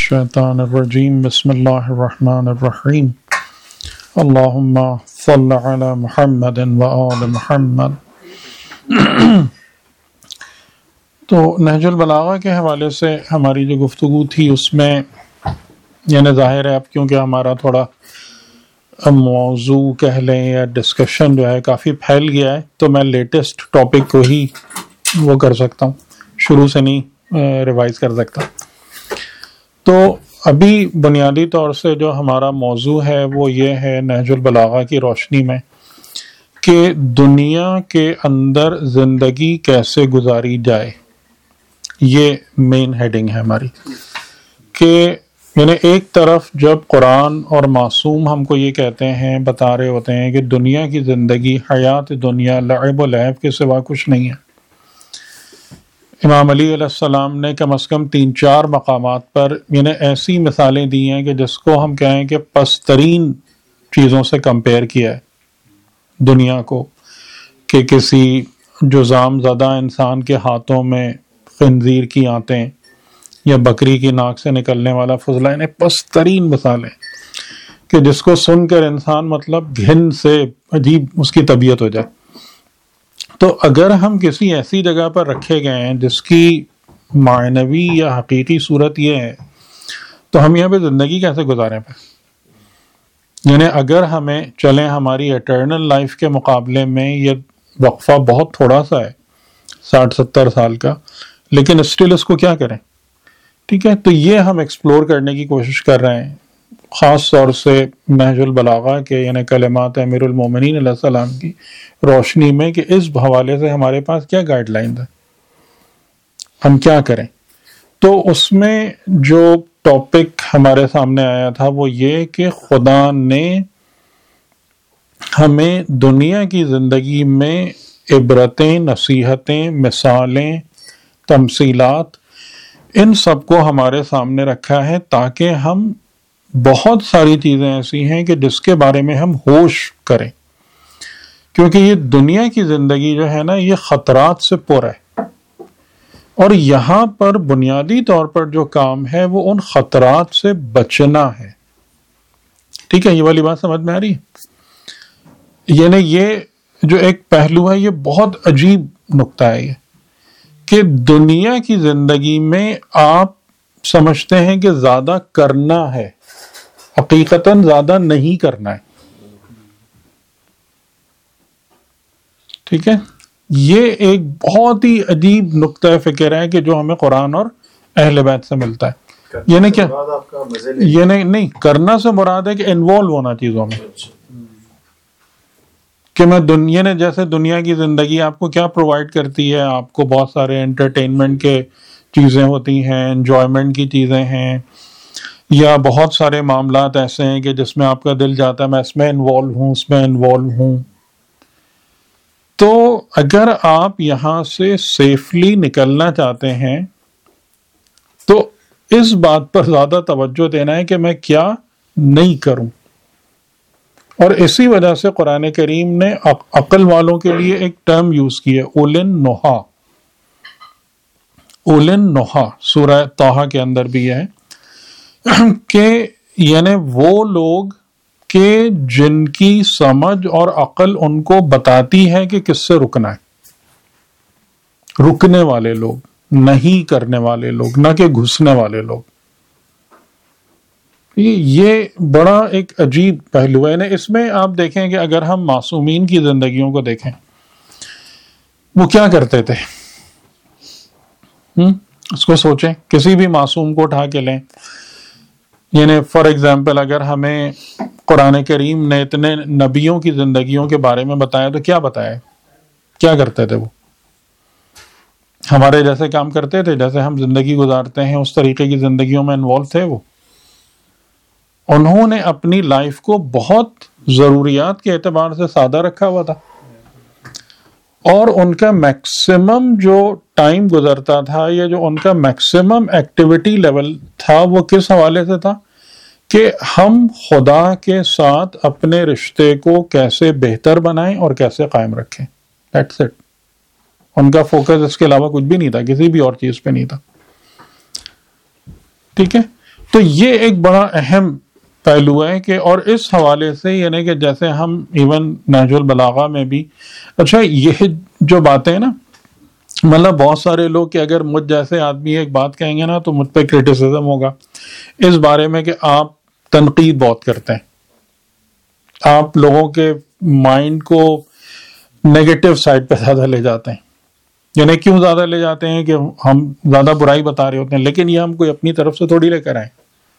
الشیطان الرجیم بسم اللہ الرحمن الرحیم اللہم صل علی محمد و آل محمد۔ تو نہج البلاغہ کے حوالے سے ہماری جو گفتگو تھی اس میں یعنی ظاہر ہے اب کیونکہ ہمارا تھوڑا موضوع کہہ لیں یا ڈسکشن جو ہے کافی پھیل گیا ہے تو میں لیٹسٹ ٹاپک کو ہی وہ کر سکتا ہوں، شروع سے نہیں ریوائز کر سکتا۔ تو ابھی بنیادی طور سے جو ہمارا موضوع ہے وہ یہ ہے نہج البلاغہ کی روشنی میں کہ دنیا کے اندر زندگی کیسے گزاری جائے، یہ مین ہیڈنگ ہے ہماری۔ کہ یعنی ایک طرف جب قرآن اور معصوم ہم کو یہ کہتے ہیں، بتا رہے ہوتے ہیں کہ دنیا کی زندگی، حیات دنیا لعب و لعب کے سوا کچھ نہیں ہے۔ امام علی علیہ السلام نے کم از کم 3-4 مقامات پر یعنی ایسی مثالیں دی ہیں کہ جس کو ہم کہیں کہ پسترین چیزوں سے کمپیئر کیا ہے دنیا کو، کہ کسی جذام زدہ انسان کے ہاتھوں میں خنزیر کی آنتیں یا بکری کی ناک سے نکلنے والا فضلہ، یعنی پسترین مثالیں کہ جس کو سن کر انسان مطلب گھن سے عجیب اس کی طبیعت ہو جائے۔ تو اگر ہم کسی ایسی جگہ پر رکھے گئے ہیں جس کی معنوی یا حقیقی صورت یہ ہے تو ہم یہاں پہ زندگی کیسے گزاریں پہ؟ یعنی اگر ہمیں چلیں ہماری ایٹرنل لائف کے مقابلے میں یہ وقفہ بہت تھوڑا سا ہے 60-70 سال کا، لیکن اسٹل اس کو کیا کریں؟ ٹھیک ہے، تو یہ ہم ایکسپلور کرنے کی کوشش کر رہے ہیں، خاص طور سے نہج البلاغہ کے یعنی کلمات امیر المومنین علیہ السلام کی روشنی میں کہ اس حوالے سے ہمارے پاس کیا گائیڈ لائنز ہیں، ہم کیا کریں۔ تو اس میں جو ٹاپک ہمارے سامنے آیا تھا وہ یہ کہ خدا نے ہمیں دنیا کی زندگی میں عبرتیں، نصیحتیں، مثالیں، تمثیلات، ان سب کو ہمارے سامنے رکھا ہے تاکہ ہم بہت ساری چیزیں ایسی ہیں کہ جس کے بارے میں ہم ہوش کریں، کیونکہ یہ دنیا کی زندگی جو ہے نا یہ خطرات سے پر ہے، اور یہاں پر بنیادی طور پر جو کام ہے وہ ان خطرات سے بچنا ہے۔ ٹھیک ہے، یہ والی بات سمجھ میں آ رہی ہے؟ یعنی یہ جو ایک پہلو ہے یہ بہت عجیب نکتہ ہے یہ، کہ دنیا کی زندگی میں آپ سمجھتے ہیں کہ زیادہ کرنا ہے، حقیقتاً زیادہ نہیں کرنا ہے۔ ٹھیک ہے، یہ ایک بہت ہی عجیب نقطہ فکر ہے کہ جو ہمیں قرآن اور اہل بیت سے ملتا ہے۔ یعنی کیا؟ یہ نہیں کرنا سے مراد ہے کہ انوالو ہونا چیزوں میں، کہ میں دنیا نے جیسے دنیا کی زندگی آپ کو کیا پرووائڈ کرتی ہے، آپ کو بہت سارے انٹرٹینمنٹ کے چیزیں ہوتی ہیں، انجوائمنٹ کی چیزیں ہیں، یا بہت سارے معاملات ایسے ہیں کہ جس میں آپ کا دل جاتا ہے میں اس میں انوالو ہوں، اس میں انوالو ہوں۔ تو اگر آپ یہاں سے سیفلی نکلنا چاہتے ہیں تو اس بات پر زیادہ توجہ دینا ہے کہ میں کیا نہیں کروں، اور اسی وجہ سے قرآن کریم نے عقل والوں کے لیے ایک ٹرم یوز کی ہے، اولن نہا۔ اولن نہا سورہ طٰہٰ کے اندر بھی ہے کہ یعنی وہ لوگ کہ جن کی سمجھ اور عقل ان کو بتاتی ہے کہ کس سے رکنا ہے، رکنے والے لوگ، نہیں کرنے والے لوگ، نہ کہ گھسنے والے لوگ۔ یہ بڑا ایک عجیب پہلو ہے۔ اس میں آپ دیکھیں کہ اگر ہم معصومین کی زندگیوں کو دیکھیں وہ کیا کرتے تھے، اس کو سوچیں، کسی بھی معصوم کو اٹھا کے لیں، یعنی فار ایگزامپل اگر ہمیں قرآن کریم نے اتنے نبیوں کی زندگیوں کے بارے میں بتایا تو کیا بتایا، کیا کرتے تھے؟ وہ ہمارے جیسے کام کرتے تھے، جیسے ہم زندگی گزارتے ہیں اس طریقے کی زندگیوں میں انوالو تھے وہ؟ انہوں نے اپنی لائف کو بہت ضروریات کے اعتبار سے سادہ رکھا ہوا تھا، اور ان کا میکسیمم جو ٹائم گزرتا تھا یا جو ان کا میکسیمم ایکٹیویٹی لیول تھا وہ کس حوالے سے تھا کہ ہم خدا کے ساتھ اپنے رشتے کو کیسے بہتر بنائیں اور کیسے قائم رکھیں۔ That's it. ان کا فوکس اس کے علاوہ کچھ بھی نہیں تھا، کسی بھی اور چیز پہ نہیں تھا۔ ٹھیک ہے، تو یہ ایک بڑا اہم پہلو ہے کہ اور اس حوالے سے یعنی کہ جیسے ہم ایون نہج البلاغہ میں بھی اچھا یہ جو باتیں ہیں نا مطلب بہت سارے لوگ کہ اگر مجھ جیسے آدمی ایک بات کہیں گے نا تو مجھ پہ کرٹیسزم ہوگا اس بارے میں کہ آپ تنقید بہت کرتے ہیں, آپ لوگوں کے مائنڈ کو نیگیٹو سائڈ پہ زیادہ لے جاتے ہیں. یعنی کیوں زیادہ لے جاتے ہیں کہ ہم زیادہ برائی بتا رہے ہوتے ہیں, لیکن یہ ہم کوئی اپنی طرف سے تھوڑی لے کر آئیں.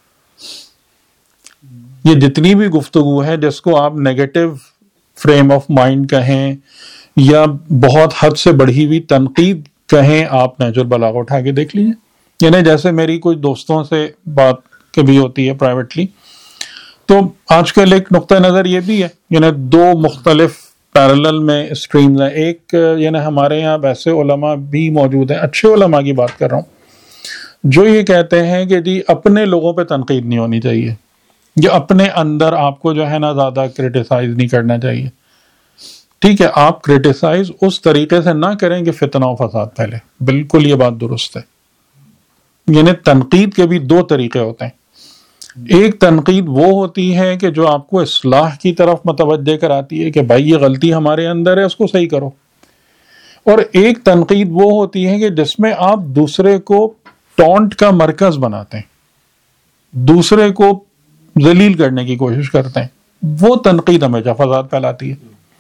یہ جتنی بھی گفتگو ہے جس کو آپ نیگیٹو فریم آف مائنڈ کہیں یا بہت حد سے بڑھی ہوئی تنقید کہیں, آپ نہج البلاغہ اٹھا کے دیکھ لیجیے. یعنی جیسے میری کوئی دوستوں سے بات کبھی ہوتی ہے پرائیویٹلی, تو آج کل ایک نقطہ نظر یہ بھی ہے یعنی دو مختلف پیرلل میں اسٹریمز ہیں. ایک یعنی ہمارے یہاں ویسے علماء بھی موجود ہیں, اچھے علماء کی بات کر رہا ہوں, جو یہ کہتے ہیں کہ جی اپنے لوگوں پہ تنقید نہیں ہونی چاہیے, یا اپنے اندر آپ کو جو ہے نا زیادہ کرٹیسائز نہیں کرنا چاہیے. ٹھیک ہے, آپ کرٹیسائز اس طریقے سے نہ کریں کہ فتنہ و فساد پھیلے, بالکل یہ بات درست ہے. یعنی تنقید کے بھی دو طریقے ہوتے ہیں. ایک تنقید وہ ہوتی ہے کہ جو آپ کو اصلاح کی طرف متوجہ کراتی ہے کہ بھائی یہ غلطی ہمارے اندر ہے, اس کو صحیح کرو. اور ایک تنقید وہ ہوتی ہے کہ جس میں آپ دوسرے کو ٹونٹ کا مرکز بناتے ہیں, دوسرے کو ذلیل کرنے کی کوشش کرتے ہیں. وہ تنقید ہمیشہ فساد پھیلاتی ہے.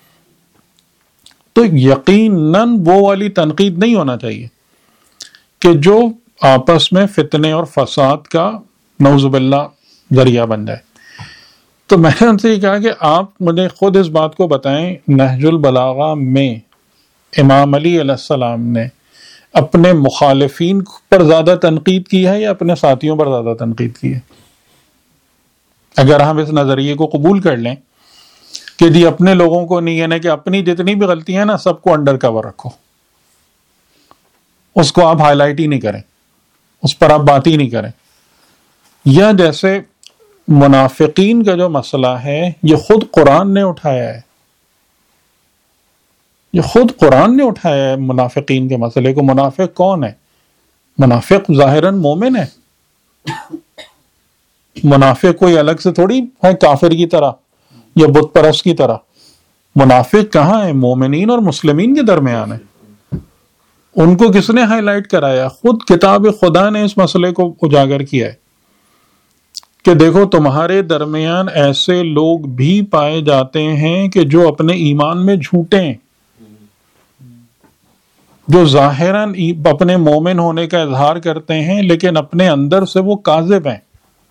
تو یقیناً وہ والی تنقید نہیں ہونا چاہیے کہ جو آپس میں فتنے اور فساد کا نعوذ باللہ ذریعہ بن جائے. تو میں نے ان سے یہ کہا کہ آپ مجھے خود اس بات کو بتائیں, نہج البلاغہ میں امام علی علیہ السلام نے اپنے مخالفین پر زیادہ تنقید کی ہے یا اپنے ساتھیوں پر زیادہ تنقید کی ہے؟ اگر ہم اس نظریے کو قبول کر لیں کہ جی اپنے لوگوں کو نہیں, یعنی کہ اپنی جتنی بھی غلطیاں ہیں نا سب کو انڈر کور رکھو, اس کو آپ ہائی لائٹ ہی نہیں کریں, اس پر آپ بات ہی نہیں کریں. یا جیسے منافقین کا جو مسئلہ ہے یہ خود قرآن نے اٹھایا ہے, یہ خود قرآن نے اٹھایا ہے منافقین کے مسئلے کو. منافق کون ہے؟ منافق ظاہراً مومن ہے, منافق کوئی الگ سے تھوڑی ہے کافر کی طرح یا بت پرست کی طرح. منافق کہاں ہے؟ مومنین اور مسلمین کے درمیان ہے. ان کو کس نے ہائی لائٹ کرایا؟ خود کتاب خدا نے اس مسئلے کو اجاگر کیا ہے کہ دیکھو تمہارے درمیان ایسے لوگ بھی پائے جاتے ہیں کہ جو اپنے ایمان میں جھوٹے ہیں, جو ظاہراً اپنے مومن ہونے کا اظہار کرتے ہیں لیکن اپنے اندر سے وہ کاذب ہیں.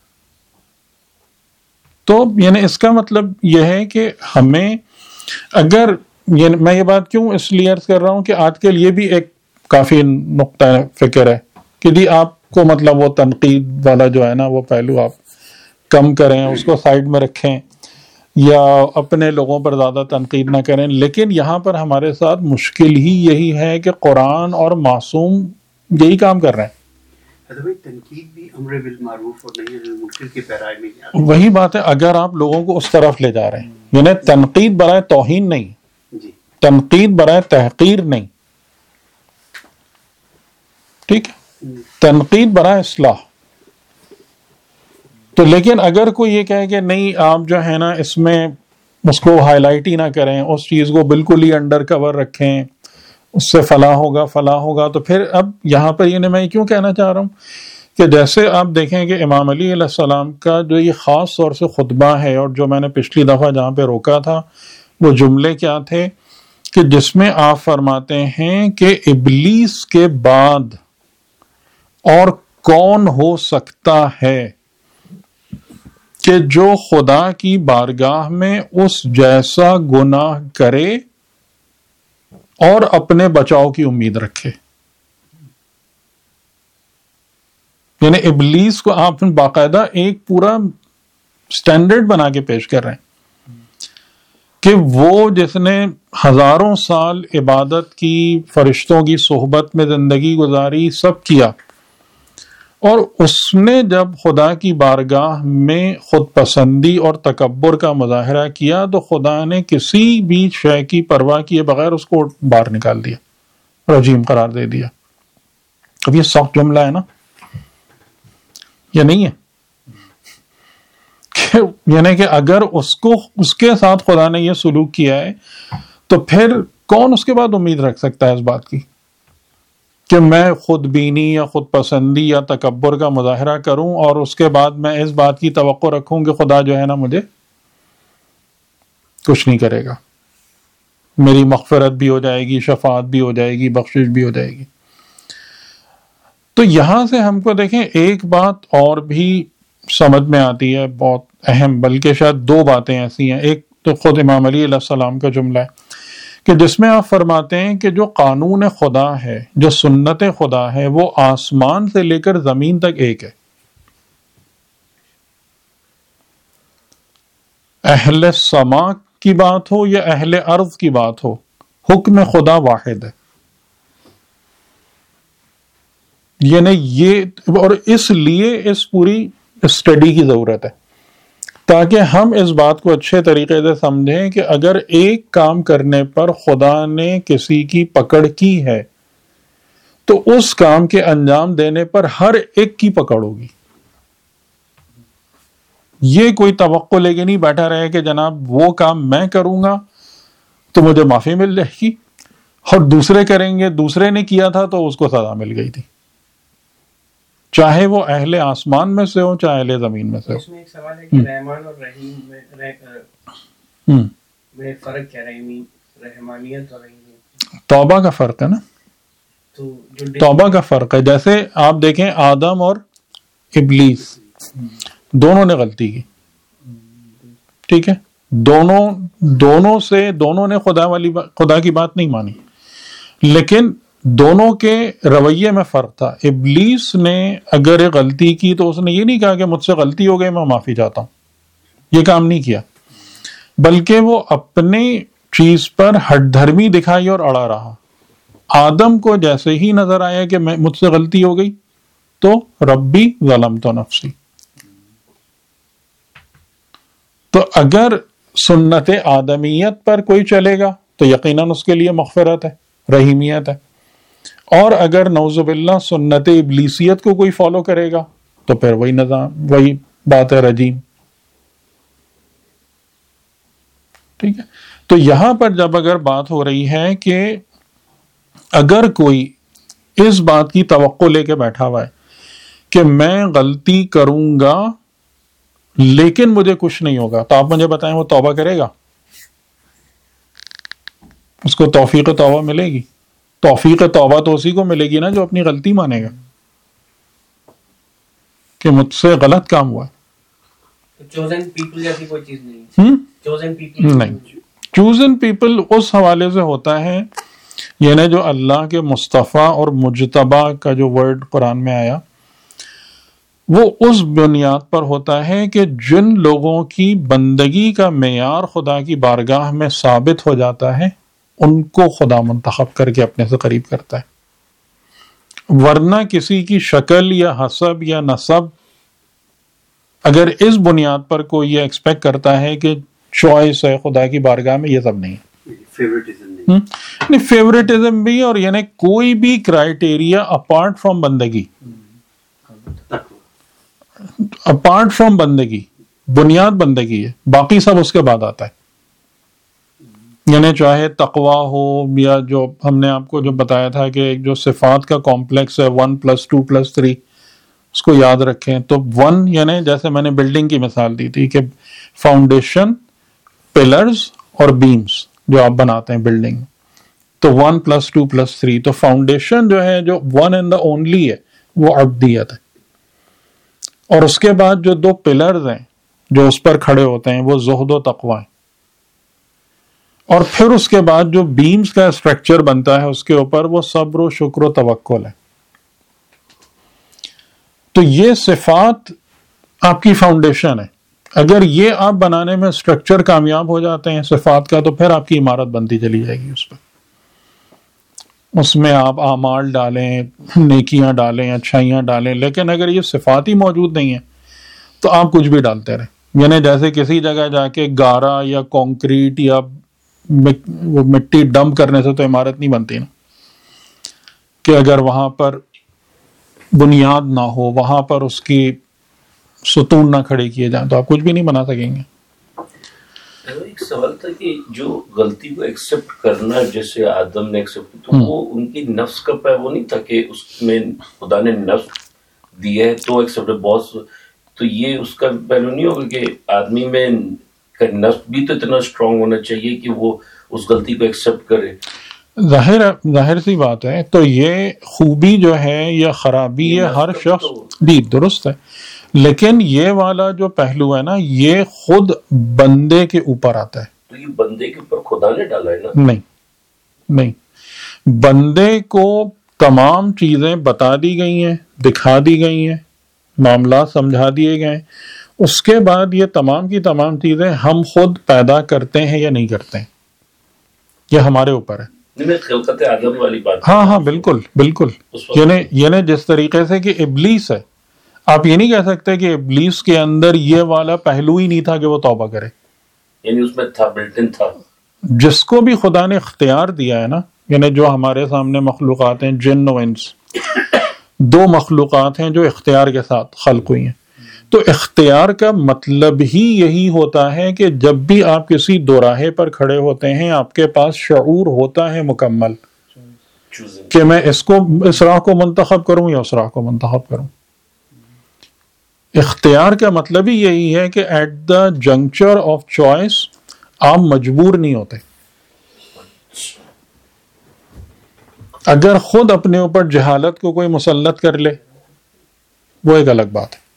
تو یعنی اس کا مطلب یہ ہے کہ ہمیں اگر میں یہ بات کیوں اس لیے عرض کر رہا ہوں کہ آج کل یہ بھی ایک کافی نقطہ فکر ہے کہ جی آپ کو مطلب وہ تنقید والا جو ہے نا وہ پہلو آپ کم کریں, اس کو سائڈ میں رکھیں یا اپنے لوگوں پر زیادہ تنقید نہ کریں. لیکن یہاں پر ہمارے ساتھ مشکل ہی یہی ہے کہ قرآن اور معصوم یہی کام کر رہے ہیں. تنقید بھی امر بالمعروف اور نہی عن المنکر کے پیرائے میں آتی ہے. وہی بات ہے, اگر آپ لوگوں کو اس طرف لے جا رہے ہیں, یعنی تنقید برائے توہین نہیں, تنقید برائے تحقیر نہیں, ٹھیک ہے, تنقید برائے اصلاح. تو لیکن اگر کوئی یہ کہے کہ نہیں آپ جو ہے نا اس میں اس کو ہائی لائٹ ہی نہ کریں, اس چیز کو بالکل ہی انڈر کور رکھیں, اس سے فلاح ہوگا, تو پھر اب یہاں پر یہ میں کیوں کہنا چاہ رہا ہوں کہ جیسے آپ دیکھیں کہ امام علی علیہ السلام کا جو یہ خاص طور سے خطبہ ہے, اور جو میں نے پچھلی دفعہ جہاں پہ روکا تھا وہ جملے کیا تھے کہ جس میں آپ فرماتے ہیں کہ ابلیس کے بعد اور کون ہو سکتا ہے کہ جو خدا کی بارگاہ میں اس جیسا گناہ کرے اور اپنے بچاؤ کی امید رکھے. یعنی ابلیس کو آپ باقاعدہ ایک پورا سٹینڈرڈ بنا کے پیش کر رہے ہیں کہ وہ جس نے ہزاروں سال عبادت کی, فرشتوں کی صحبت میں زندگی گزاری, سب کیا, اور اس نے جب خدا کی بارگاہ میں خود پسندی اور تکبر کا مظاہرہ کیا تو خدا نے کسی بھی شے کی پرواہ کیے بغیر اس کو باہر نکال دیا, رجیم قرار دے دیا. اب یہ سخت جملہ ہے نا, یہ نہیں ہے, پھر یعنی کہ اگر اس کے ساتھ خدا نے یہ سلوک کیا ہے تو پھر کون اس کے بعد امید رکھ سکتا ہے اس بات کی کہ میں خود بینی یا خود پسندی یا تکبر کا مظاہرہ کروں اور اس کے بعد میں اس بات کی توقع رکھوں کہ خدا جو ہے نا مجھے کچھ نہیں کرے گا، میری مغفرت بھی ہو جائے گی، شفاعت بھی ہو جائے گی، بخشش بھی ہو جائے گی۔ تو یہاں سے ہم کو دیکھیں ایک بات اور بھی سمجھ میں آتی ہے، بہت اہم، بلکہ شاید دو باتیں ایسی ہیں۔ ایک تو خود امام علی علیہ السلام کا جملہ ہے کہ جس میں آپ فرماتے ہیں کہ جو قانون خدا ہے، جو سنت خدا ہے، وہ آسمان سے لے کر زمین تک ایک ہے۔ اہل سما کی بات ہو یا اہل ارض کی بات ہو، حکم خدا واحد ہے۔ یعنی یہ، اور اس لیے اس پوری اسٹڈی کی ضرورت ہے تاکہ ہم اس بات کو اچھے طریقے سے سمجھیں کہ اگر ایک کام کرنے پر خدا نے کسی کی پکڑ کی ہے تو اس کام کے انجام دینے پر ہر ایک کی پکڑ ہوگی۔ یہ کوئی توقع لے کے نہیں بیٹھا رہے کہ جناب وہ کام میں کروں گا تو مجھے معافی مل جائے گی، اور دوسرے کریں گے، دوسرے نے کیا تھا تو اس کو سزا مل گئی تھی، چاہے وہ اہل آسمان میں سے ہو چاہے اہل زمین میں سے ہو۔ اس میں ایک سوال ہے کہ رحمان اور رحیم میں فرق کیا ہے؟ رحمانیت اور رحیمیت، توبہ کا فرق ہے نا، توبہ کا فرق ہے۔ جیسے آپ دیکھیں آدم اور ابلیس دونوں نے غلطی کی، ٹھیک ہے، دونوں نے خدا کی بات نہیں مانی، لیکن دونوں کے رویے میں فرق تھا۔ ابلیس نے اگر غلطی کی تو اس نے یہ نہیں کہا کہ مجھ سے غلطی ہو گئی میں معافی چاہتا ہوں، یہ کام نہیں کیا، بلکہ وہ اپنی چیز پر ہٹ دھرمی دکھائی اور اڑا رہا۔ آدم کو جیسے ہی نظر آیا کہ مجھ سے غلطی ہو گئی تو ربی ظلمت نفسی۔ تو اگر سنت آدمیت پر کوئی چلے گا تو یقیناً اس کے لیے مغفرت ہے، رحیمیت ہے، اور اگر نعوذ باللہ سنت ابلیسیت کو کوئی فالو کرے گا تو پھر وہی نظام، وہی بات ہے، رجیم۔ ٹھیک ہے، تو یہاں پر جب اگر بات ہو رہی ہے کہ اگر کوئی اس بات کی توقع لے کے بیٹھا ہوا ہے کہ میں غلطی کروں گا لیکن مجھے کچھ نہیں ہوگا، تو آپ مجھے بتائیں وہ توبہ کرے گا؟ اس کو توفیق توبہ ملے گی؟ توفیق توبہ تو اسی کو ملے گی نا جو اپنی غلطی مانے گا کہ مجھ سے غلط کام ہوا۔ چوزن پیپل جیسی کوئی چیز نہیں، چوزن پیپل نہیں، چوزن پیپل اس حوالے سے ہوتا ہے، یعنی جو اللہ کے مصطفیٰ اور مجتبی کا جو ورڈ قرآن میں آیا وہ اس بنیاد پر ہوتا ہے کہ جن لوگوں کی بندگی کا معیار خدا کی بارگاہ میں ثابت ہو جاتا ہے ان کو خدا منتخب کر کے اپنے سے قریب کرتا ہے، ورنہ کسی کی شکل یا حسب یا نسب اگر اس بنیاد پر کوئی یہ ایکسپیکٹ کرتا ہے کہ چوائس ہے خدا کی بارگاہ میں، یہ سب نہیں ہے، نہیں فیوریٹزم بھی، اور یعنی کوئی بھی کرائیٹیریا اپارٹ فرام بندگی، اپارٹ فرام بندگی، بنیاد بندگی ہے، باقی سب اس کے بعد آتا ہے۔ یعنی چاہے تقوی ہو یا جو ہم نے آپ کو جو بتایا تھا کہ جو صفات کا کمپلیکس ہے 1+2+3 اس کو یاد رکھیں، تو 1 یعنی جیسے میں نے بلڈنگ کی مثال دی تھی کہ فاؤنڈیشن، پلرز اور بیمز جو آپ بناتے ہیں بلڈنگ، تو 1+2+3، تو فاؤنڈیشن جو ہے جو 1 اینڈ دا اونلی ہے وہ عبدیت ہے، اور اس کے بعد جو 2 پلرز ہیں جو اس پر کھڑے ہوتے ہیں وہ زہد و تقوی ہیں، اور پھر اس کے بعد جو بیمز کا اسٹرکچر بنتا ہے اس کے اوپر وہ صبر و شکر و توکل ہے۔ تو یہ صفات آپ کی فاؤنڈیشن ہے، اگر یہ آپ بنانے میں اسٹرکچر کامیاب ہو جاتے ہیں صفات کا تو پھر آپ کی عمارت بنتی چلی جائے گی، اس پہ اس میں آپ اعمال ڈالیں، نیکیاں ڈالیں، اچھائیاں ڈالیں، لیکن اگر یہ صفات ہی موجود نہیں ہیں تو آپ کچھ بھی ڈالتے رہیں۔ یعنی جیسے کسی جگہ جا کے گارا یا کانکریٹ یا وہ مٹی ڈمپ کرنے سے تو عمارت نہیں بنتی نا، کہ اگر وہاں پر بنیاد نہ ہو، وہاں پر اس کی ستون نہ کھڑے کیے جائیں تو آپ کچھ بھی نہیں بنا سکیں گے. ایک سوال تھا کہ جو غلطی کو ایکسپٹ کرنا جیسے آدم نے ایکسپٹ تو وہ ان کی نفس کا وہ نہیں تھا کہ اس میں خدا نے نفس دیا ہے تو ایکسپٹ باس، تو یہ اس کا پہلو نہیں ہوگا کہ آدمی میں نفس بھی تو اتنا اسٹرانگ ہونا چاہیے کہ وہ اس غلطی کو ایکسپٹ کرے. ظاہر سی بات ہے. تو یہ خوبی جو ہے یا خرابی ہے ہر شخص جی درست ہے، لیکن یہ والا جو پہلو ہے نا یہ خود بندے کے اوپر آتا ہے. تو یہ بندے کے اوپر خدا نے ڈالا ہے نا؟ نہیں، بندے کو تمام چیزیں بتا دی گئی ہیں، دکھا دی گئی ہیں، معاملات سمجھا دیے گئے ہیں. اس کے بعد یہ تمام کی تمام چیزیں ہم خود پیدا کرتے ہیں یا نہیں کرتے ہیں، یہ ہمارے اوپر ہے. خلقت آدم والی بات. ہاں بالکل. یعنی جس طریقے سے کہ ابلیس ہے، آپ یہ نہیں کہہ سکتے کہ ابلیس کے اندر یہ والا پہلو ہی نہیں تھا کہ وہ توبہ کرے. یعنی اس میں تھا، بلٹ ان تھا. جس کو بھی خدا نے اختیار دیا ہے نا، یعنی جو ہمارے سامنے مخلوقات ہیں، جن و انس، دو مخلوقات ہیں جو اختیار کے ساتھ خلق ہوئی ہیں. تو اختیار کا مطلب ہی یہی ہوتا ہے کہ جب بھی آپ کسی دوراہے پر کھڑے ہوتے ہیں آپ کے پاس شعور ہوتا ہے مکمل کہ میں اس راہ کو منتخب کروں یا اس راہ کو منتخب کروں. اختیار کا مطلب ہی یہی ہے کہ at the juncture of choice آپ مجبور نہیں ہوتے. اگر خود اپنے اوپر جہالت کو کوئی مسلط کر لے وہ ایک الگ بات ہے.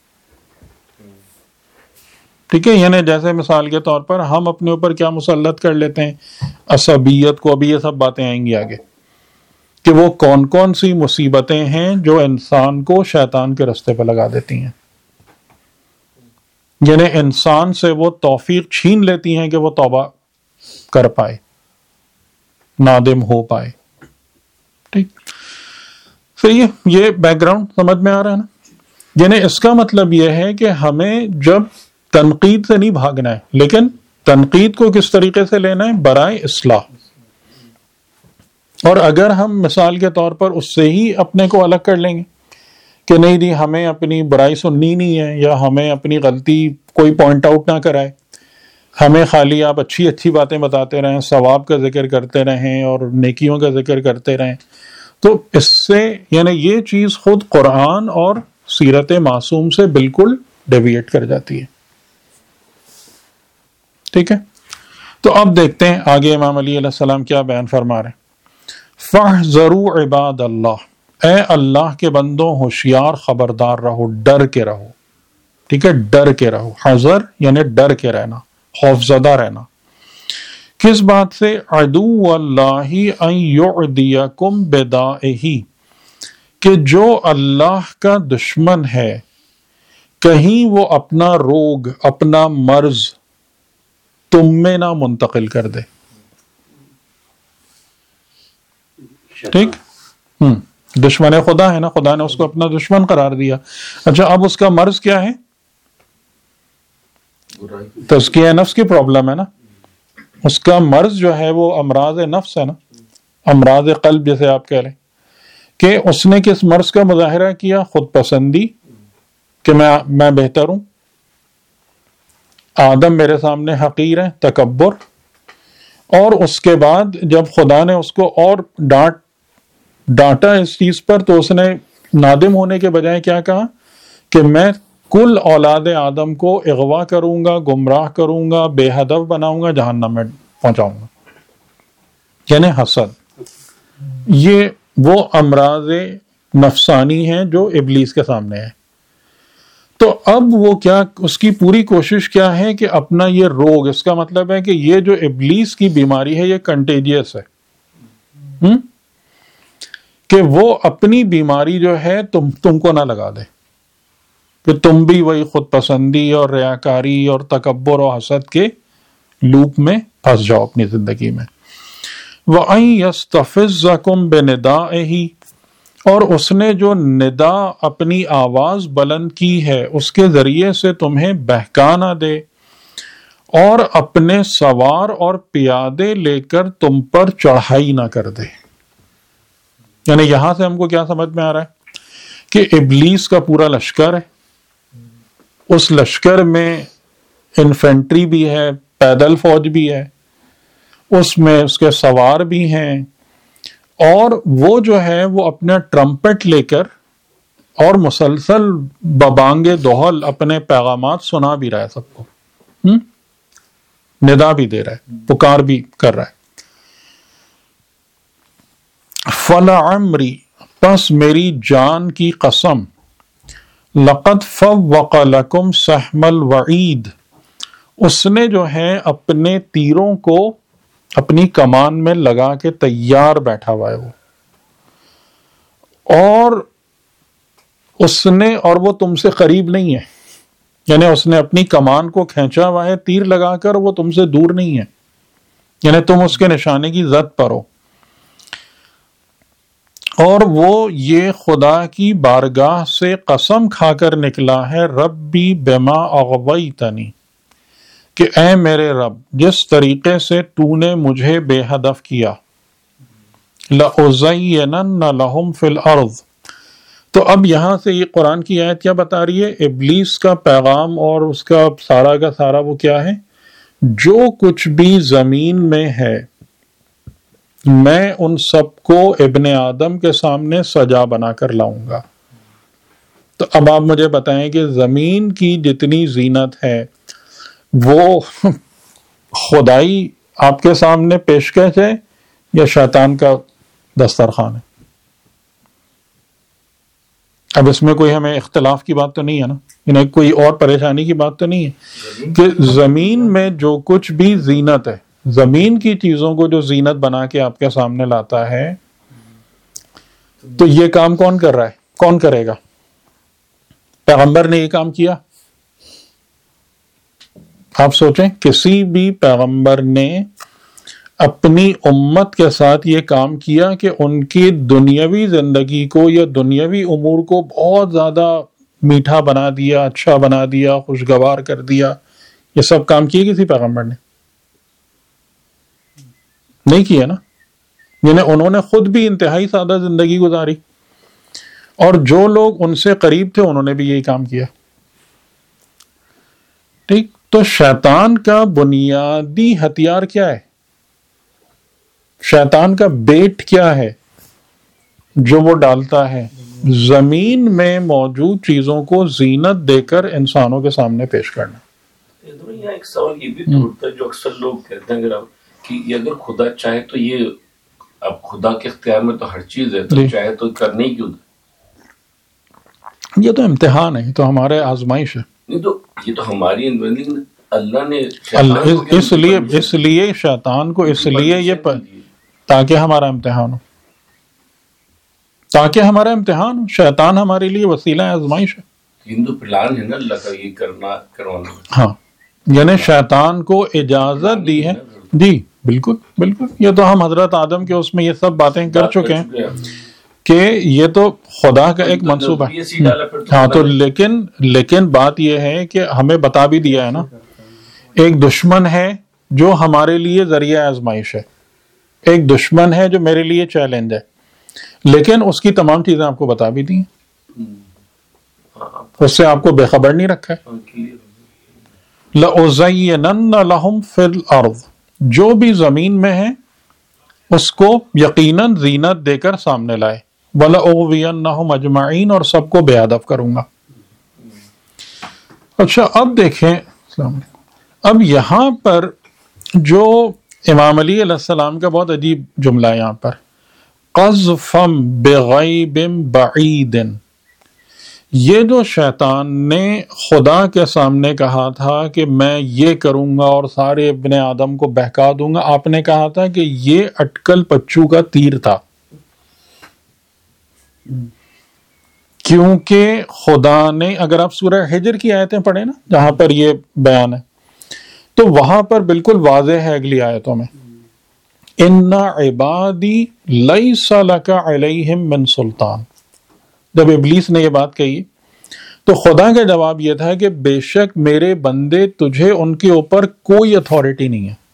ٹھیک ہے، یعنی جیسے مثال کے طور پر ہم اپنے اوپر کیا مسلط کر لیتے ہیں، عصبیت کو. ابھی یہ سب باتیں آئیں گی آگے کہ وہ کون کون سی مصیبتیں ہیں جو انسان کو شیطان کے رستے پہ لگا دیتی ہیں، یعنی انسان سے وہ توفیق چھین لیتی ہیں کہ وہ توبہ کر پائے، نادم ہو پائے. ٹھیک، صحیح ہے. یہ بیک گراؤنڈ سمجھ میں آ رہا ہے نا. یعنی اس کا مطلب یہ ہے کہ ہمیں جب تنقید سے نہیں بھاگنا ہے، لیکن تنقید کو کس طریقے سے لینا ہے، برائے اصلاح. اور اگر ہم مثال کے طور پر اس سے ہی اپنے کو الگ کر لیں گے کہ نہیں جی ہمیں اپنی برائی سننی نہیں ہے، یا ہمیں اپنی غلطی کوئی پوائنٹ آؤٹ نہ کرائے، ہمیں خالی آپ اچھی باتیں بتاتے رہیں، ثواب کا ذکر کرتے رہیں اور نیکیوں کا ذکر کرتے رہیں، تو اس سے یعنی یہ چیز خود قرآن اور سیرت معصوم سے بالکل ڈیویٹ کر جاتی ہے. ٹھیک ہے، تو اب دیکھتے ہیں آگے امام علی علیہ السلام کیا بیان فرما رہے ہیں. فاحذروا عباد اللہ، اے اللہ کے بندوں ہوشیار خبردار رہو، ڈر کے رہو. ٹھیک ہے، ڈر کے رہو. حذر یعنی ڈر کے رہنا، خوفزدہ رہنا. کس بات سے؟ عدو اللہ ان یعدیکم بدائہ، کہ جو اللہ کا دشمن ہے کہیں وہ اپنا روگ، اپنا مرض تم میں نہ منتقل کر دے. ٹھیک، دشمن خدا ہے نا، خدا نے اس کو اپنا دشمن قرار دیا. اچھا، اب اس کا مرض کیا ہے؟ تزکیہ نفس کی پرابلم ہے نا. اس کا مرض جو ہے وہ امراض نفس ہے نا، امراض قلب جیسے آپ کہہ لیں. کہ اس نے کس مرض کا مظاہرہ کیا؟ خود پسندی، کہ میں بہتر ہوں، آدم میرے سامنے حقیر ہے، تکبر. اور اس کے بعد جب خدا نے اس کو اور ڈانٹا اس چیز پر تو اس نے نادم ہونے کے بجائے کیا کہا کہ میں کل اولاد آدم کو اغوا کروں گا، گمراہ کروں گا، بے ہدف بناؤں گا، جہنم میں پہنچاؤں گا. یعنی حسد، یہ وہ امراض نفسانی ہیں جو ابلیس کے سامنے ہے. تو اب وہ کیا، اس کی پوری کوشش کیا ہے کہ اپنا یہ روگ، اس کا مطلب ہے کہ یہ جو ابلیس کی بیماری ہے یہ کنٹیجیس ہے، کہ وہ اپنی بیماری جو ہے تم کو نہ لگا دے، کہ تم بھی وہی خود پسندی اور ریاکاری اور تکبر اور حسد کے لوپ میں پھنس جاؤ اپنی زندگی میں. وَأَن يَسْتَفِزَّكُمْ بِنِدَائِهِ، اور اس نے جو ندا اپنی آواز بلند کی ہے اس کے ذریعے سے تمہیں بہکانا دے، اور اپنے سوار اور پیادے لے کر تم پر چڑھائی نہ کر دے. یعنی یہاں سے ہم کو کیا سمجھ میں آ رہا ہے کہ ابلیس کا پورا لشکر ہے، اس لشکر میں انفینٹری بھی ہے، پیدل فوج بھی ہے، اس میں اس کے سوار بھی ہیں، اور وہ جو ہے وہ اپنا ٹرمپٹ لے کر اور مسلسل ببانگ دوہل اپنے پیغامات سنا بھی رہا ہے سب کو، ندا بھی دے رہا ہے، پکار بھی کر رہا ہے. فَلَعَمْرِي، پس میری جان کی قسم، لَقَدْ فَوَّقَ لَكُمْ سَحْمَ الْوَعِيدِ، اس نے جو ہے اپنے تیروں کو اپنی کمان میں لگا کے تیار بیٹھا ہوا ہے وہ، اور اس نے، اور وہ تم سے قریب نہیں ہے، یعنی اس نے اپنی کمان کو کھینچا ہوا ہے تیر لگا کر، وہ تم سے دور نہیں ہے، یعنی تم اس کے نشانے کی زد پر ہو. اور وہ یہ خدا کی بارگاہ سے قسم کھا کر نکلا ہے، ربی بما اغویتنی، کہ اے میرے رب جس طریقے سے تو نے مجھے بے ہدف کیا، لَأُزَيِّنَنَّ لَهُمْ فِي الْأَرْضِ. تو اب یہاں سے یہ قرآن کی آیت کیا بتا رہی ہے؟ ابلیس کا پیغام اور اس کا سارا وہ کیا ہے؟ جو کچھ بھی زمین میں ہے میں ان سب کو ابن آدم کے سامنے سجا بنا کر لاؤں گا. تو اب آپ مجھے بتائیں کہ زمین کی جتنی زینت ہے وہ خدائی آپ کے سامنے پیشکش ہے یا شیطان کا دسترخوان ہے؟ اب اس میں کوئی ہمیں اختلاف کی بات تو نہیں ہے نا، یعنی کوئی اور پریشانی کی بات تو نہیں ہے کہ زمین میں جو کچھ بھی زینت ہے، زمین کی چیزوں کو جو زینت بنا کے آپ کے سامنے لاتا ہے، تو یہ کام کون کر رہا ہے؟ کون کرے گا؟ پیغمبر نے یہ کام کیا؟ آپ سوچیں، کسی بھی پیغمبر نے اپنی امت کے ساتھ یہ کام کیا کہ ان کی دنیاوی زندگی کو یا دنیاوی امور کو بہت زیادہ میٹھا بنا دیا، اچھا بنا دیا، خوشگوار کر دیا؟ یہ سب کام کیے کسی پیغمبر نے؟ نہیں کیا نا. یعنی انہوں نے خود بھی انتہائی سادہ زندگی گزاری، اور جو لوگ ان سے قریب تھے انہوں نے بھی یہی کام کیا. ٹھیک، تو شیطان کا بنیادی ہتھیار کیا ہے؟ شیطان کا بیٹ کیا ہے جو وہ ڈالتا ہے؟ زمین میں موجود چیزوں کو زینت دے کر انسانوں کے سامنے پیش کرنا. یہاں ایک سوال یہ بھی تو ہوتا ہے جو اکثر لوگ کہتے ہیں کہ اگر خدا چاہے تو یہ، اب خدا کے اختیار میں تو ہر چیز ہے، تو چاہے تو کرنے کیوں؟ یہ تو امتحان ہے، یہ تو ہمارے آزمائش ہے. نہیں تو یہ تو ہماری اللہ نے اس لیے شیطان کو اس لیے یہ تاکہ ہمارا امتحان ہو، تاکہ ہمارا امتحان ہو. شیطان ہمارے لیے وسیلہ آزمائش ہے. ہندو پلان ہے نا اللہ کا یہ کروانا. ہاں، یعنی شیطان کو اجازت دی ہے. جی بالکل بالکل، یہ تو ہم حضرت آدم کے اس میں یہ سب باتیں کر چکے ہیں کہ یہ تو خدا کا ایک منصوبہ ہے. ہاں، تو لیکن بات یہ ہے کہ ہمیں بتا بھی دیا ہے نا، ایک دشمن ہے جو ہمارے لیے ذریعہ آزمائش ہے، ایک دشمن ہے جو میرے لیے چیلنج ہے، لیکن اس کی تمام چیزیں آپ کو بتا بھی دی ہیں، اس سے آپ کو بے خبر نہیں رکھا ہے. لَأُزَيِّنَنَّ لَهُمْ فِي الْأَرْضِ، جو بھی زمین میں ہے اس کو یقیناً زینت دے کر سامنے لائے. وَلَأُغْوِيَنَّهُمْ أَجْمَعِينَ، اور سب کو بے ادب کروں گا. اچھا اب دیکھیں، اب یہاں پر جو امام علی علیہ السلام کا بہت عجیب جملہ ہے یہاں پر، قَذْفًا بِغَيْبٍ بَعِيدٍ، یہ جو شیطان نے خدا کے سامنے کہا تھا کہ میں یہ کروں گا اور سارے ابن آدم کو بہکا دوں گا، آپ نے کہا تھا کہ یہ اٹکل پچو کا تیر تھا، کیونکہ خدا نے، اگر آپ سورہ حجر کی آیتیں پڑھیں نا جہاں پر یہ بیان ہے، تو وہاں پر بالکل واضح ہے اگلی آیتوں میں، اِنَّ عِبَادِي لَيْسَ لَكَ عَلَيْهِمْ مِن سُلطان. جب ابلیس نے یہ بات کہی تو خدا کا جواب یہ تھا کہ بے شک میرے بندے، تجھے ان کے اوپر کوئی اتھارٹی نہیں ہے،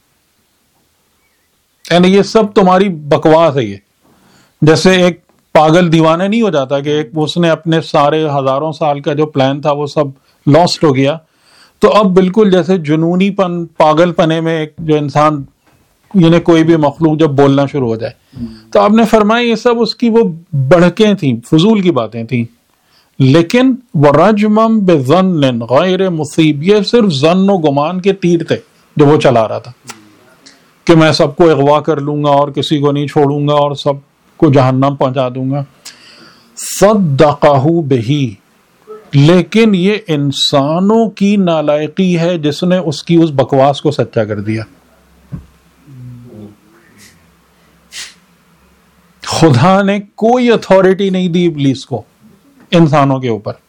یعنی یہ سب تمہاری بکواس ہے. یہ جیسے ایک پاگل دیوانے نہیں ہو جاتا کہ ایک اس نے اپنے سارے ہزاروں سال کا جو پلان تھا وہ سب لاسٹ ہو گیا. تو اب بالکل جیسے جنونی پن پاگل پنے میں ایک جو انسان یعنی کوئی بھی مخلوق جب بولنا شروع ہو جائے, تو آپ نے فرمایا یہ سب اس کی وہ بڑھکیں تھیں, فضول کی باتیں تھیں. لیکن وَرَجْمًا بِظَنٍ غیر مصیب, یہ صرف ظن و گمان کے تیر تھے جو وہ چلا رہا تھا کہ میں سب کو اغوا کر لوں گا اور کسی کو نہیں چھوڑوں گا اور سب کو جہنم پہنچا دوں گا. صدقہ بہی, لیکن یہ انسانوں کی نالائقی ہے جس نے اس کی اس بکواس کو سچا کر دیا. خدا نے کوئی اتھارٹی نہیں دی ابلیس کو انسانوں کے اوپر,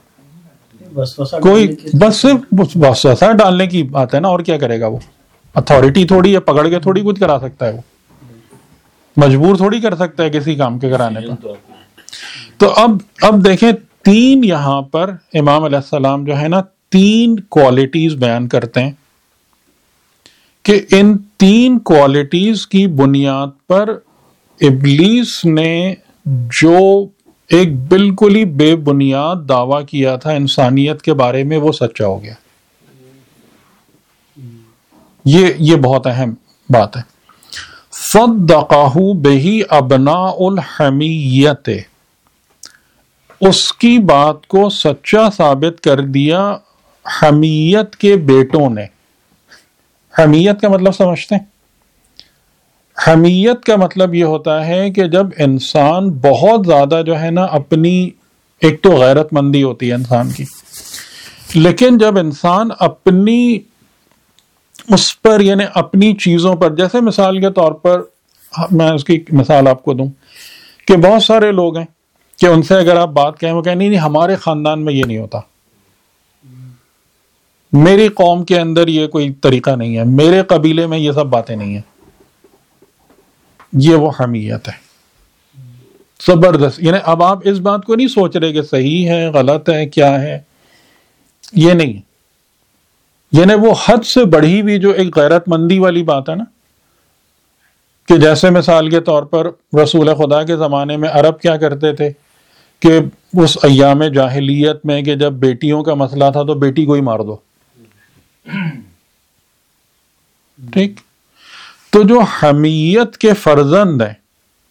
کوئی بس صرف وسوسہ ڈالنے کی بات ہے نا, اور کیا کرے گا وہ؟ اتھارٹی تھوڑی ہے, پکڑ کے تھوڑی کچھ کرا سکتا ہے, وہ مجبور تھوڑی کر سکتا ہے کسی کام کے کرانے پر. تو اب دیکھیں تین یہاں پر امام علیہ السلام جو ہے نا تین کوالٹیز بیان کرتے ہیں کہ ان تین کوالٹیز کی بنیاد پر ابلیس نے جو ایک بالکل ہی بے بنیاد دعویٰ کیا تھا انسانیت کے بارے میں وہ سچا ہو گیا. یہ بہت اہم بات ہے. صدقہ بہی ابناء الحمیت, اس کی بات کو سچا ثابت کر دیا حمیت کے بیٹوں نے. حمیت کا مطلب سمجھتے ہیں؟ حمیت کا مطلب یہ ہوتا ہے کہ جب انسان بہت زیادہ جو ہے نا اپنی, ایک تو غیرت مندی ہوتی ہے انسان کی, لیکن جب انسان اپنی اس پر یعنی اپنی چیزوں پر, جیسے مثال کے طور پر میں اس کی مثال آپ کو دوں کہ بہت سارے لوگ ہیں کہ ان سے اگر آپ بات کہیں وہ کہیں نہیں ہمارے خاندان میں یہ نہیں ہوتا, میری قوم کے اندر یہ کوئی طریقہ نہیں ہے, میرے قبیلے میں یہ سب باتیں نہیں ہیں. یہ وہ حمیت ہے زبردست. یعنی اب آپ اس بات کو نہیں سوچ رہے کہ صحیح ہے غلط ہے کیا ہے, یہ نہیں. یعنی وہ حد سے بڑھی ہوئی جو ایک غیرت مندی والی بات ہے نا, کہ جیسے مثال کے طور پر رسول خدا کے زمانے میں عرب کیا کرتے تھے کہ اس ایام جاہلیت میں کہ جب بیٹیوں کا مسئلہ تھا تو بیٹی کو ہی مار دو. ٹھیک, تو جو حمیت کے فرزند ہیں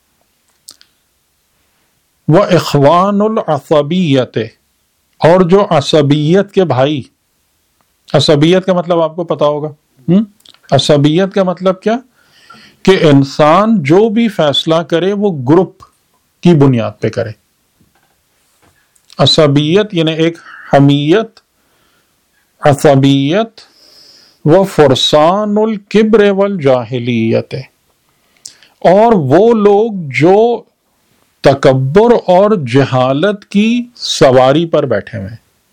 وہ اخوان العصبیت, اور جو عصبیت کے بھائی, عصبیت کا مطلب آپ کو پتا ہوگا, عصبیت کا مطلب کیا کہ انسان جو بھی فیصلہ کرے وہ گروپ کی بنیاد پہ کرے. عصبیت یعنی ایک حمیت, عصبیت وہ فرسان الکبر والجاہلیت, اور وہ لوگ جو تکبر اور جہالت کی سواری پر بیٹھے ہوئے,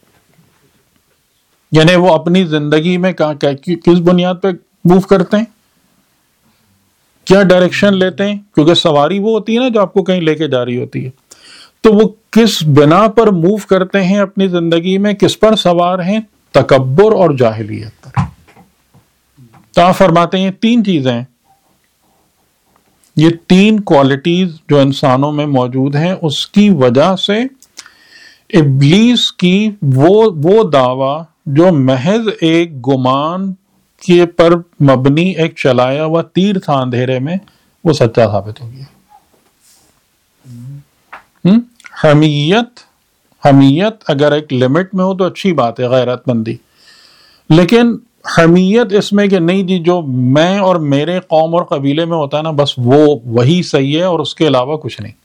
یعنی وہ اپنی زندگی میں کس بنیاد پہ موو کرتے ہیں, کیا ڈائریکشن لیتے ہیں, کیونکہ سواری وہ ہوتی ہے نا جو آپ کو کہیں لے کے جا رہی ہوتی ہے, تو وہ کس بنا پر موو کرتے ہیں اپنی زندگی میں, کس پر سوار ہیں, تکبر اور جاہلیت پر. تو آپ فرماتے ہیں تین چیزیں, یہ تین کوالٹیز جو انسانوں میں موجود ہیں, اس کی وجہ سے ابلیس کی وہ دعویٰ جو محض ایک گمان کے پر مبنی ایک چلایا ہوا تیر تھا اندھیرے میں, وہ سچا ثابت ہو گیا. حمیت اگر ایک لمٹ میں ہو تو اچھی بات ہے, غیرت مندی, لیکن حمیت اس میں کہ نہیں جی جو میں اور میرے قوم اور قبیلے میں ہوتا ہے نا بس وہی صحیح ہے اور اس کے علاوہ کچھ نہیں.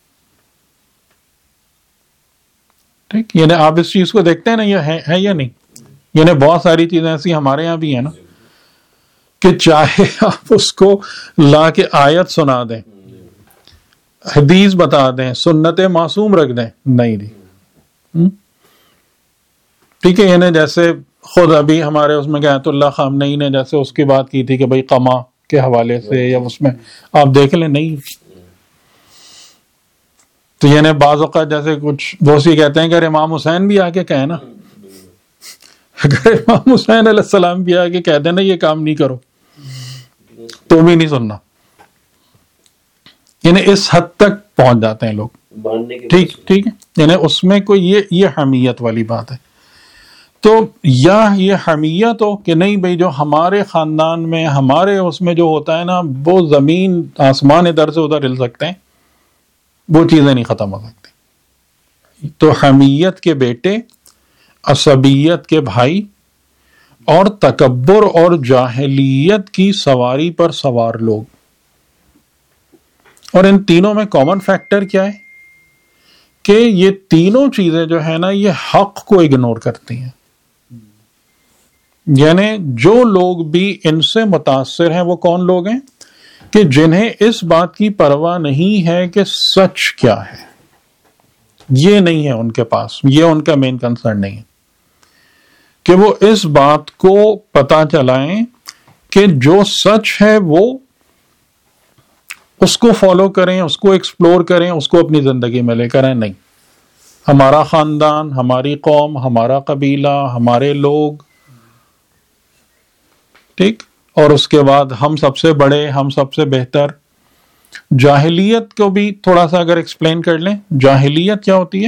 ٹھیک, یعنی آپ اس چیز کو دیکھتے ہیں نا, یہ ہے یا نہیں. یعنی بہت ساری چیزیں ایسی ہمارے یہاں بھی ہیں نا کہ چاہے آپ اس کو لا کے آیت سنا دیں, حدیث بتا دیں, سنت معصوم رکھ دیں, نہیں دی. ٹھیک ہے, یعنی جیسے خود ابھی ہمارے اس میں آیت اللہ خامنئی نے جیسے اس کی بات کی تھی کہ بھئی قما کے حوالے سے, یا اس میں آپ دیکھ لیں نہیں. تو یعنی بعض اوقات جیسے کچھ دوستی کہتے ہیں کہ امام حسین بھی آ کے کہیں نا, اگر امام حسین علیہ السلام بھی آ کے کہہ دیں نا یہ کام نہیں کرو تو بھی نہیں سننا. یعنی اس حد تک پہنچ جاتے ہیں لوگ. ٹھیک ہے, یعنی اس میں کوئی یہ حمیت والی بات ہے. تو یا یہ حمیت ہو کہ نہیں بھئی جو ہمارے خاندان میں ہمارے اس میں جو ہوتا ہے نا وہ زمین آسمان ادھر سے ادھر ہل سکتے ہیں، وہ چیزیں نہیں ختم ہو سکتی. تو حمیت کے بیٹے، عصبیت کے بھائی، اور تکبر اور جاہلیت کی سواری پر سوار لوگ. اور ان تینوں میں کامن فیکٹر کیا ہے کہ یہ تینوں چیزیں جو ہے نا یہ حق کو اگنور کرتی ہیں. یعنی جو لوگ بھی ان سے متاثر ہیں وہ کون لوگ ہیں کہ جنہیں اس بات کی پرواہ نہیں ہے کہ سچ کیا ہے، یہ نہیں ہے ان کے پاس، یہ ان کا مین کنسرن نہیں ہے کہ وہ اس بات کو پتہ چلائیں کہ جو سچ ہے وہ اس کو فالو کریں، اس کو ایکسپلور کریں، اس کو اپنی زندگی میں لے کر آئیں. نہیں، ہمارا خاندان، ہماری قوم، ہمارا قبیلہ، ہمارے لوگ، ٹھیک، اور اس کے بعد ہم سب سے بڑے، ہم سب سے بہتر. جاہلیت کو بھی تھوڑا سا اگر ایکسپلین کر لیں، جاہلیت کیا ہوتی ہے؟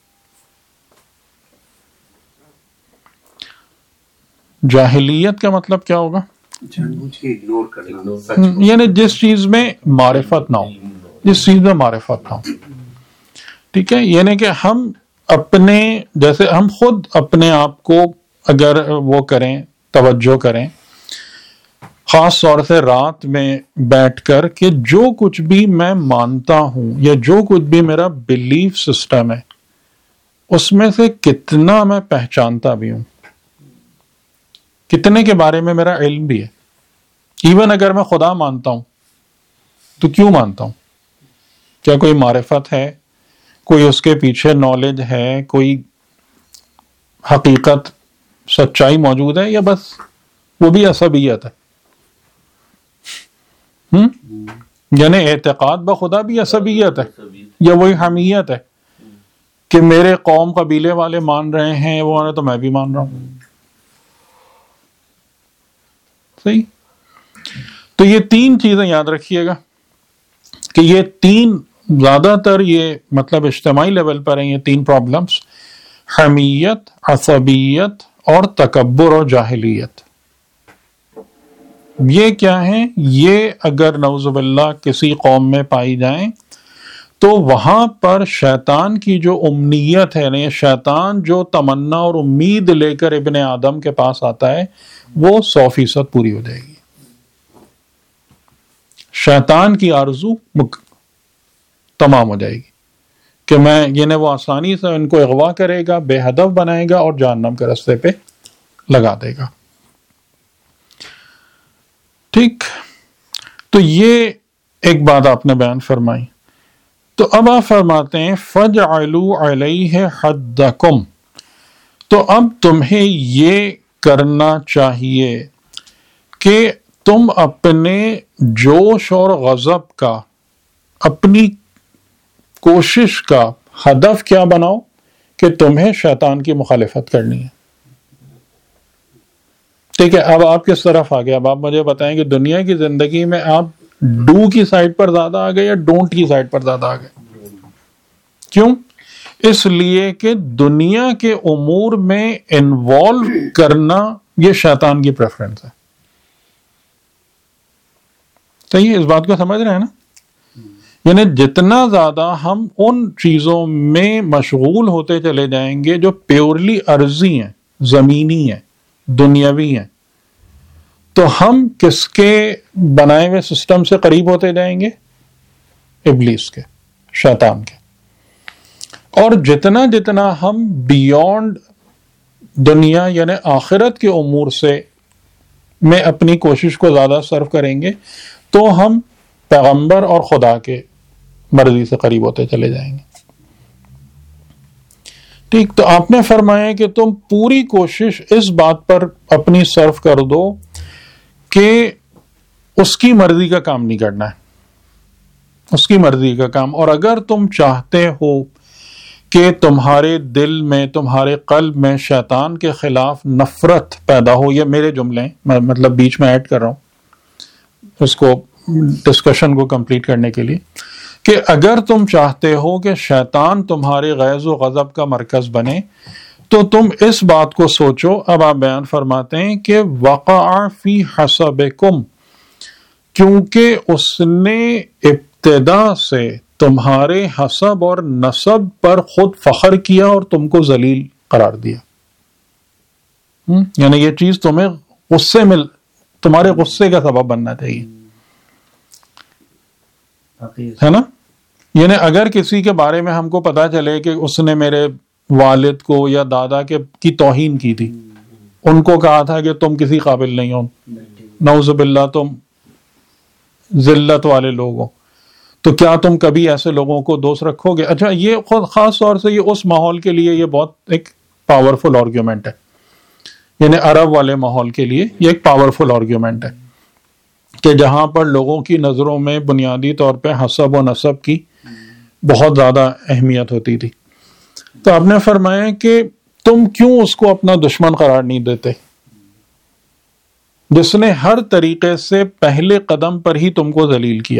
جاہلیت کا مطلب کیا ہوگا؟ جان بوجھ کے اگنور کرنا، یعنی جس چیز میں معرفت نہ ہو، جس چیز میں معرفت نہ ہو. ٹھیک ہے، یعنی کہ ہم اپنے جیسے ہم خود اپنے آپ کو اگر وہ کریں، توجہ کریں، خاص طور سے رات میں بیٹھ کر کہ جو کچھ بھی میں مانتا ہوں یا جو کچھ بھی میرا بلیف سسٹم ہے اس میں سے کتنا میں پہچانتا بھی ہوں، کتنے کے بارے میں میرا علم بھی ہے. ایون اگر میں خدا مانتا ہوں تو کیوں مانتا ہوں؟ کیا کوئی معرفت ہے، کوئی اس کے پیچھے نالج ہے، کوئی حقیقت، سچائی موجود ہے، یا بس وہ بھی عصبیت ہے؟ یعنی اعتقاد بخدا بھی عصبیت ہے یا وہی حمیت ہے کہ میرے قوم قبیلے والے مان رہے ہیں وہ تو میں بھی مان رہا ہوں. صحیح. تو یہ تین چیزیں یاد رکھیے گا کہ یہ تین زیادہ تر یہ مطلب اجتماعی لیول پر ہیں، یہ تین پرابلمس: حمیت، عصبیت اور تکبر اور جاہلیت. یہ کیا ہیں؟ یہ اگر نعوذ باللہ کسی قوم میں پائی جائیں تو وہاں پر شیطان کی جو امنیت ہے، یعنی شیطان جو تمنا اور امید لے کر ابن آدم کے پاس آتا ہے وہ 100% پوری ہو جائے گی. شیطان کی آرزو تمام ہو جائے گی کہ میں یعنی وہ آسانی سے ان کو اغوا کرے گا، بے ہدف بنائے گا اور جہنم کے راستے پہ لگا دے گا. ٹھیک، تو یہ ایک بات آپ نے بیان فرمائی. تو اب آپ فرماتے ہیں فَجْعَلُوا عَلَيْهِ حَدَّكُمْ، تو اب تمہیں یہ کرنا چاہیے کہ تم اپنے جوش اور غضب کا، اپنی کوشش کا ہدف کیا بناؤ کہ تمہیں شیطان کی مخالفت کرنی ہے. ٹھیک ہے، اب آپ کس طرف آ گئے؟ اب آپ مجھے بتائیں کہ دنیا کی زندگی میں آپ ڈو کی سائڈ پر زیادہ آ گئے یا ڈونٹ کی سائڈ پر زیادہ آ گئے؟ کیوں؟ اس لیے کہ دنیا کے امور میں انوالو کرنا یہ شیطان کی پریفرنس ہے. صحیح ہے، اس بات کو سمجھ رہے ہیں نا؟ یعنی جتنا زیادہ ہم ان چیزوں میں مشغول ہوتے چلے جائیں گے جو پیورلی ارضی ہیں، زمینی ہیں، دنیاوی ہیں، تو ہم کس کے بنائے ہوئے سسٹم سے قریب ہوتے جائیں گے؟ ابلیس کے، شیطان کے. اور جتنا جتنا ہم بیونڈ دنیا یعنی آخرت کے امور سے میں اپنی کوشش کو زیادہ صرف کریں گے تو ہم پیغمبر اور خدا کے مرضی سے قریب ہوتے چلے جائیں گے. ٹھیک، تو آپ نے فرمایا کہ تم پوری کوشش اس بات پر اپنی صرف کر دو کہ اس کی مرضی کا کام نہیں کرنا ہے، اس کی مرضی کا کام. اور اگر تم چاہتے ہو کہ تمہارے دل میں، تمہارے قلب میں شیطان کے خلاف نفرت پیدا ہو، یہ میرے جملے ہیں، میں مطلب بیچ میں ایڈ کر رہا ہوں اس کو ڈسکشن کو کمپلیٹ کرنے کے لیے، کہ اگر تم چاہتے ہو کہ شیطان تمہارے غیظ و غضب کا مرکز بنے تو تم اس بات کو سوچو. اب آپ بیان فرماتے ہیں کہ وقع فی حسبکم، کیونکہ اس نے ابتدا سے تمہارے حسب اور نسب پر خود فخر کیا اور تم کو ذلیل قرار دیا. یعنی یہ چیز تمہیں تمہارے غصے کا سبب بننا چاہیے، ہے نا. یعنی اگر کسی کے بارے میں ہم کو پتا چلے کہ اس نے میرے والد کو یا دادا کی توہین کی تھی، ان کو کہا تھا کہ تم کسی قابل نہیں ہو، نعوذ باللہ تم ذلت والے لوگ ہو، تو کیا تم کبھی ایسے لوگوں کو دوست رکھو گے؟ اچھا، یہ خاص طور سے یہ اس ماحول کے لیے یہ بہت ایک پاورفل آرگیومنٹ ہے. یعنی عرب والے ماحول کے لیے یہ ایک پاورفل آرگیومنٹ ہے کہ جہاں پر لوگوں کی نظروں میں بنیادی طور پہ حسب و نسب کی بہت زیادہ اہمیت ہوتی تھی. تو آپ نے فرمایا کہ تم کیوں اس کو اپنا دشمن قرار نہیں دیتے جس نے ہر طریقے سے پہلے قدم پر ہی تم کو ذلیل کیا،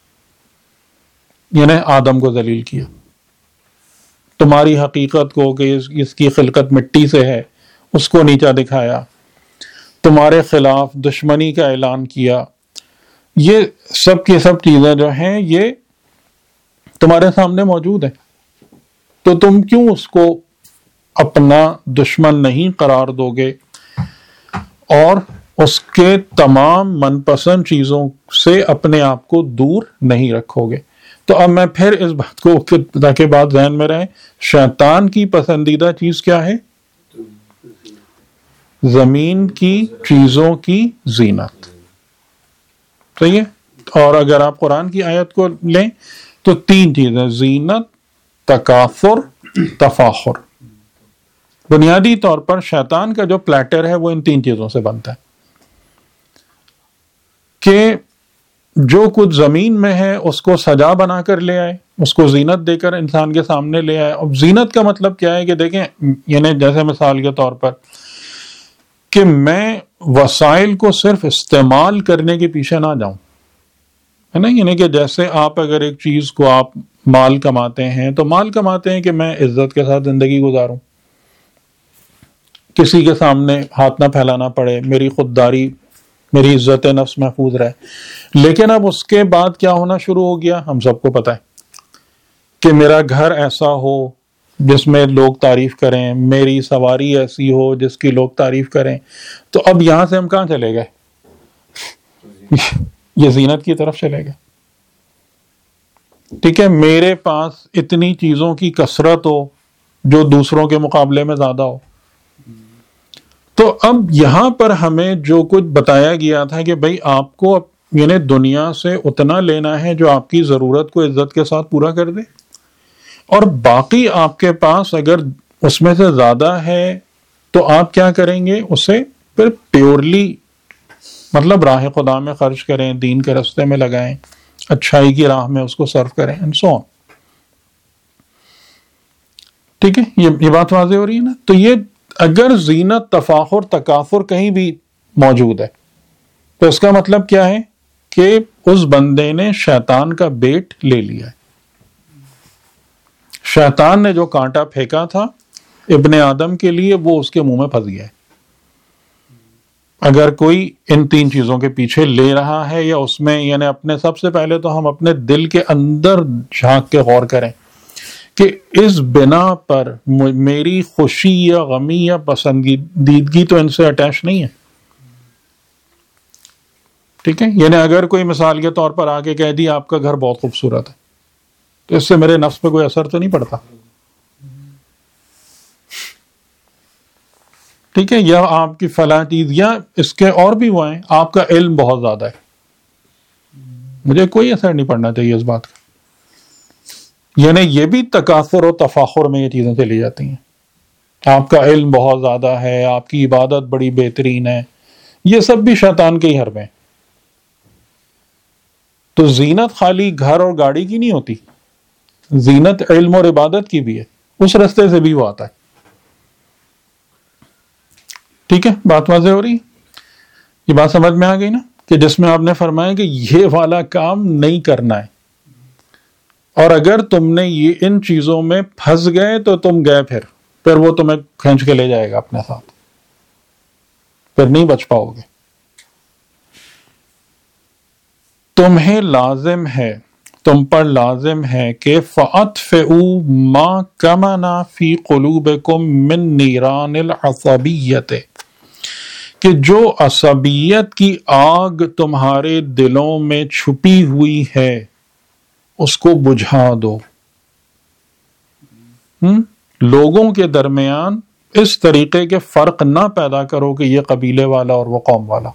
یعنی آدم کو ذلیل کیا. تمہاری حقیقت کو کہ اس کی خلقت مٹی سے ہے اس کو نیچا دکھایا، تمہارے خلاف دشمنی کا اعلان کیا. یہ سب کی سب چیزیں جو ہیں یہ تمہارے سامنے موجود ہیں، تو تم کیوں اس کو اپنا دشمن نہیں قرار دو گے اور اس کے تمام من پسند چیزوں سے اپنے آپ کو دور نہیں رکھو گے. تو اب میں پھر اس بات کو تاکہ بات ذہن میں رہے، شیطان کی پسندیدہ چیز کیا ہے؟ زمین کی چیزوں کی زینت. صحیح ہے. اور اگر آپ قرآن کی آیت کو لیں تو 3 چیزیں: زینت، تکاثر، تفاخر. بنیادی طور پر شیطان کا جو پلیٹر ہے وہ ان 3 چیزوں سے بنتا ہے کہ جو کچھ زمین میں ہے اس کو سجا بنا کر لے آئے، اس کو زینت دے کر انسان کے سامنے لے آئے. اب زینت کا مطلب کیا ہے کہ دیکھیں، یعنی جیسے مثال کے طور پر کہ میں وسائل کو صرف استعمال کرنے کے پیچھے نہ جاؤں، ہے نا. یعنی کہ جیسے آپ اگر ایک چیز کو آپ مال کماتے ہیں تو مال کماتے ہیں کہ میں عزت کے ساتھ زندگی گزاروں، کسی کے سامنے ہاتھ نہ پھیلانا پڑے، میری خودداری، میری عزت نفس محفوظ رہے. لیکن اب اس کے بعد کیا ہونا شروع ہو گیا؟ ہم سب کو پتہ ہے کہ میرا گھر ایسا ہو جس میں لوگ تعریف کریں، میری سواری ایسی ہو جس کی لوگ تعریف کریں. تو اب یہاں سے ہم کہاں چلے گئے؟ یہ زینت کی طرف چلے گئے. ٹھیک ہے، میرے پاس اتنی چیزوں کی کثرت ہو جو دوسروں کے مقابلے میں زیادہ ہو. تو اب یہاں پر ہمیں جو کچھ بتایا گیا تھا کہ بھائی آپ کو یعنی دنیا سے اتنا لینا ہے جو آپ کی ضرورت کو عزت کے ساتھ پورا کر دے، اور باقی آپ کے پاس اگر اس میں سے زیادہ ہے تو آپ کیا کریں گے؟ اسے پھر پیورلی مطلب راہ خدا میں خرچ کریں، دین کے راستے میں لگائیں، اچھائی کی راہ میں اس کو صرف کریں and so on. ٹھیک ہے، یہ بات واضح ہو رہی ہے نا. تو یہ اگر زینت، تفاخر، تکاثر کہیں بھی موجود ہے تو اس کا مطلب کیا ہے کہ اس بندے نے شیطان کا بیٹ لے لیا ہے. شیطان نے جو کانٹا پھینکا تھا ابن آدم کے لیے وہ اس کے منہ میں پھنس گیا ہے. اگر کوئی ان 3 چیزوں کے پیچھے لے رہا ہے یا اس میں یعنی اپنے سب سے پہلے تو ہم اپنے دل کے اندر جھانک کے غور کریں کہ اس بنا پر میری خوشی یا غمی یا پسندیدگی تو ان سے اٹیچ نہیں ہے. ٹھیک ہے، یعنی اگر کوئی مثال کے طور پر آ کے کہہ دی آپ کا گھر بہت خوبصورت ہے تو اس سے میرے نفس پہ کوئی اثر تو نہیں پڑتا. ٹھیک ہے، یا آپ کی فلاں چیز یا اس کے اور بھی وہ ہیں، آپ کا علم بہت زیادہ ہے، مجھے کوئی اثر نہیں پڑنا چاہیے اس بات کا. یعنی یہ بھی تکاثر و تفاخر میں یہ چیزیں چلی جاتی ہیں. آپ کا علم بہت زیادہ ہے، آپ کی عبادت بڑی بہترین ہے، یہ سب بھی شیطان کے ہی حربے ہیں. تو زینت خالی گھر اور گاڑی کی نہیں ہوتی، زینت علم اور عبادت کی بھی ہے، اس راستے سے بھی وہ آتا ہے. ٹھیک ہے، بات واضح ہو رہی؟ یہ بات سمجھ میں آ گئی نا کہ جس میں آپ نے فرمایا کہ یہ والا کام نہیں کرنا ہے، اور اگر تم نے یہ ان چیزوں میں پھنس گئے تو تم گئے پھر پھر وہ تمہیں کھینچ کے لے جائے گا اپنے ساتھ، پھر نہیں بچ پاؤ گے. تمہیں لازم ہے، تم پر لازم ہے کہ فَأَطْفِئُوا مَا كَمَنَ فِي قُلُوبِكُم مِّن نِّيرَانِ الْعَصَبِيَّةِ، کہ جو عصبیت کی آگ تمہارے دلوں میں چھپی ہوئی ہے اس کو بجھا دو. لوگوں کے درمیان اس طریقے کے فرق نہ پیدا کرو کہ یہ قبیلے والا اور وہ قوم والا.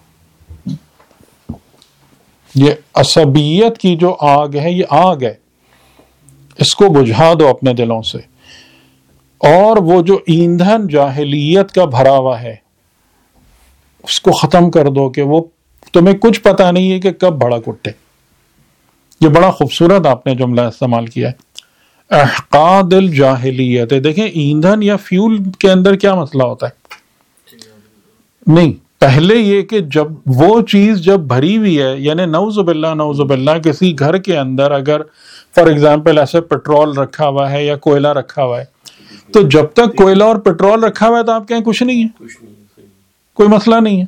یہ عصبیت کی جو آگ ہے، یہ آگ ہے، اس کو بجھا دو اپنے دلوں سے. اور وہ جو ایندھن جاہلیت کا بھرا ہوا ہے اس کو ختم کر دو کہ وہ تمہیں کچھ پتہ نہیں ہے کہ کب بھڑک اٹھے. یہ بڑا خوبصورت آپ نے جملہ استعمال کیا ہے، احقاد الجاہلیت. دیکھیں ایندھن یا فیول کے اندر کیا مسئلہ ہوتا ہے؟ نہیں، پہلے یہ کہ جب وہ چیز جب بھری ہوئی ہے، یعنی نعوذ باللہ کسی گھر کے اندر اگر فار ایگزامپل ایسے پیٹرول رکھا ہوا ہے یا کوئلہ رکھا ہوا ہے، تو جب تک کوئلہ اور پیٹرول رکھا ہوا ہے تو آپ کہیں کچھ نہیں ہے، کوئی مسئلہ نہیں ہے.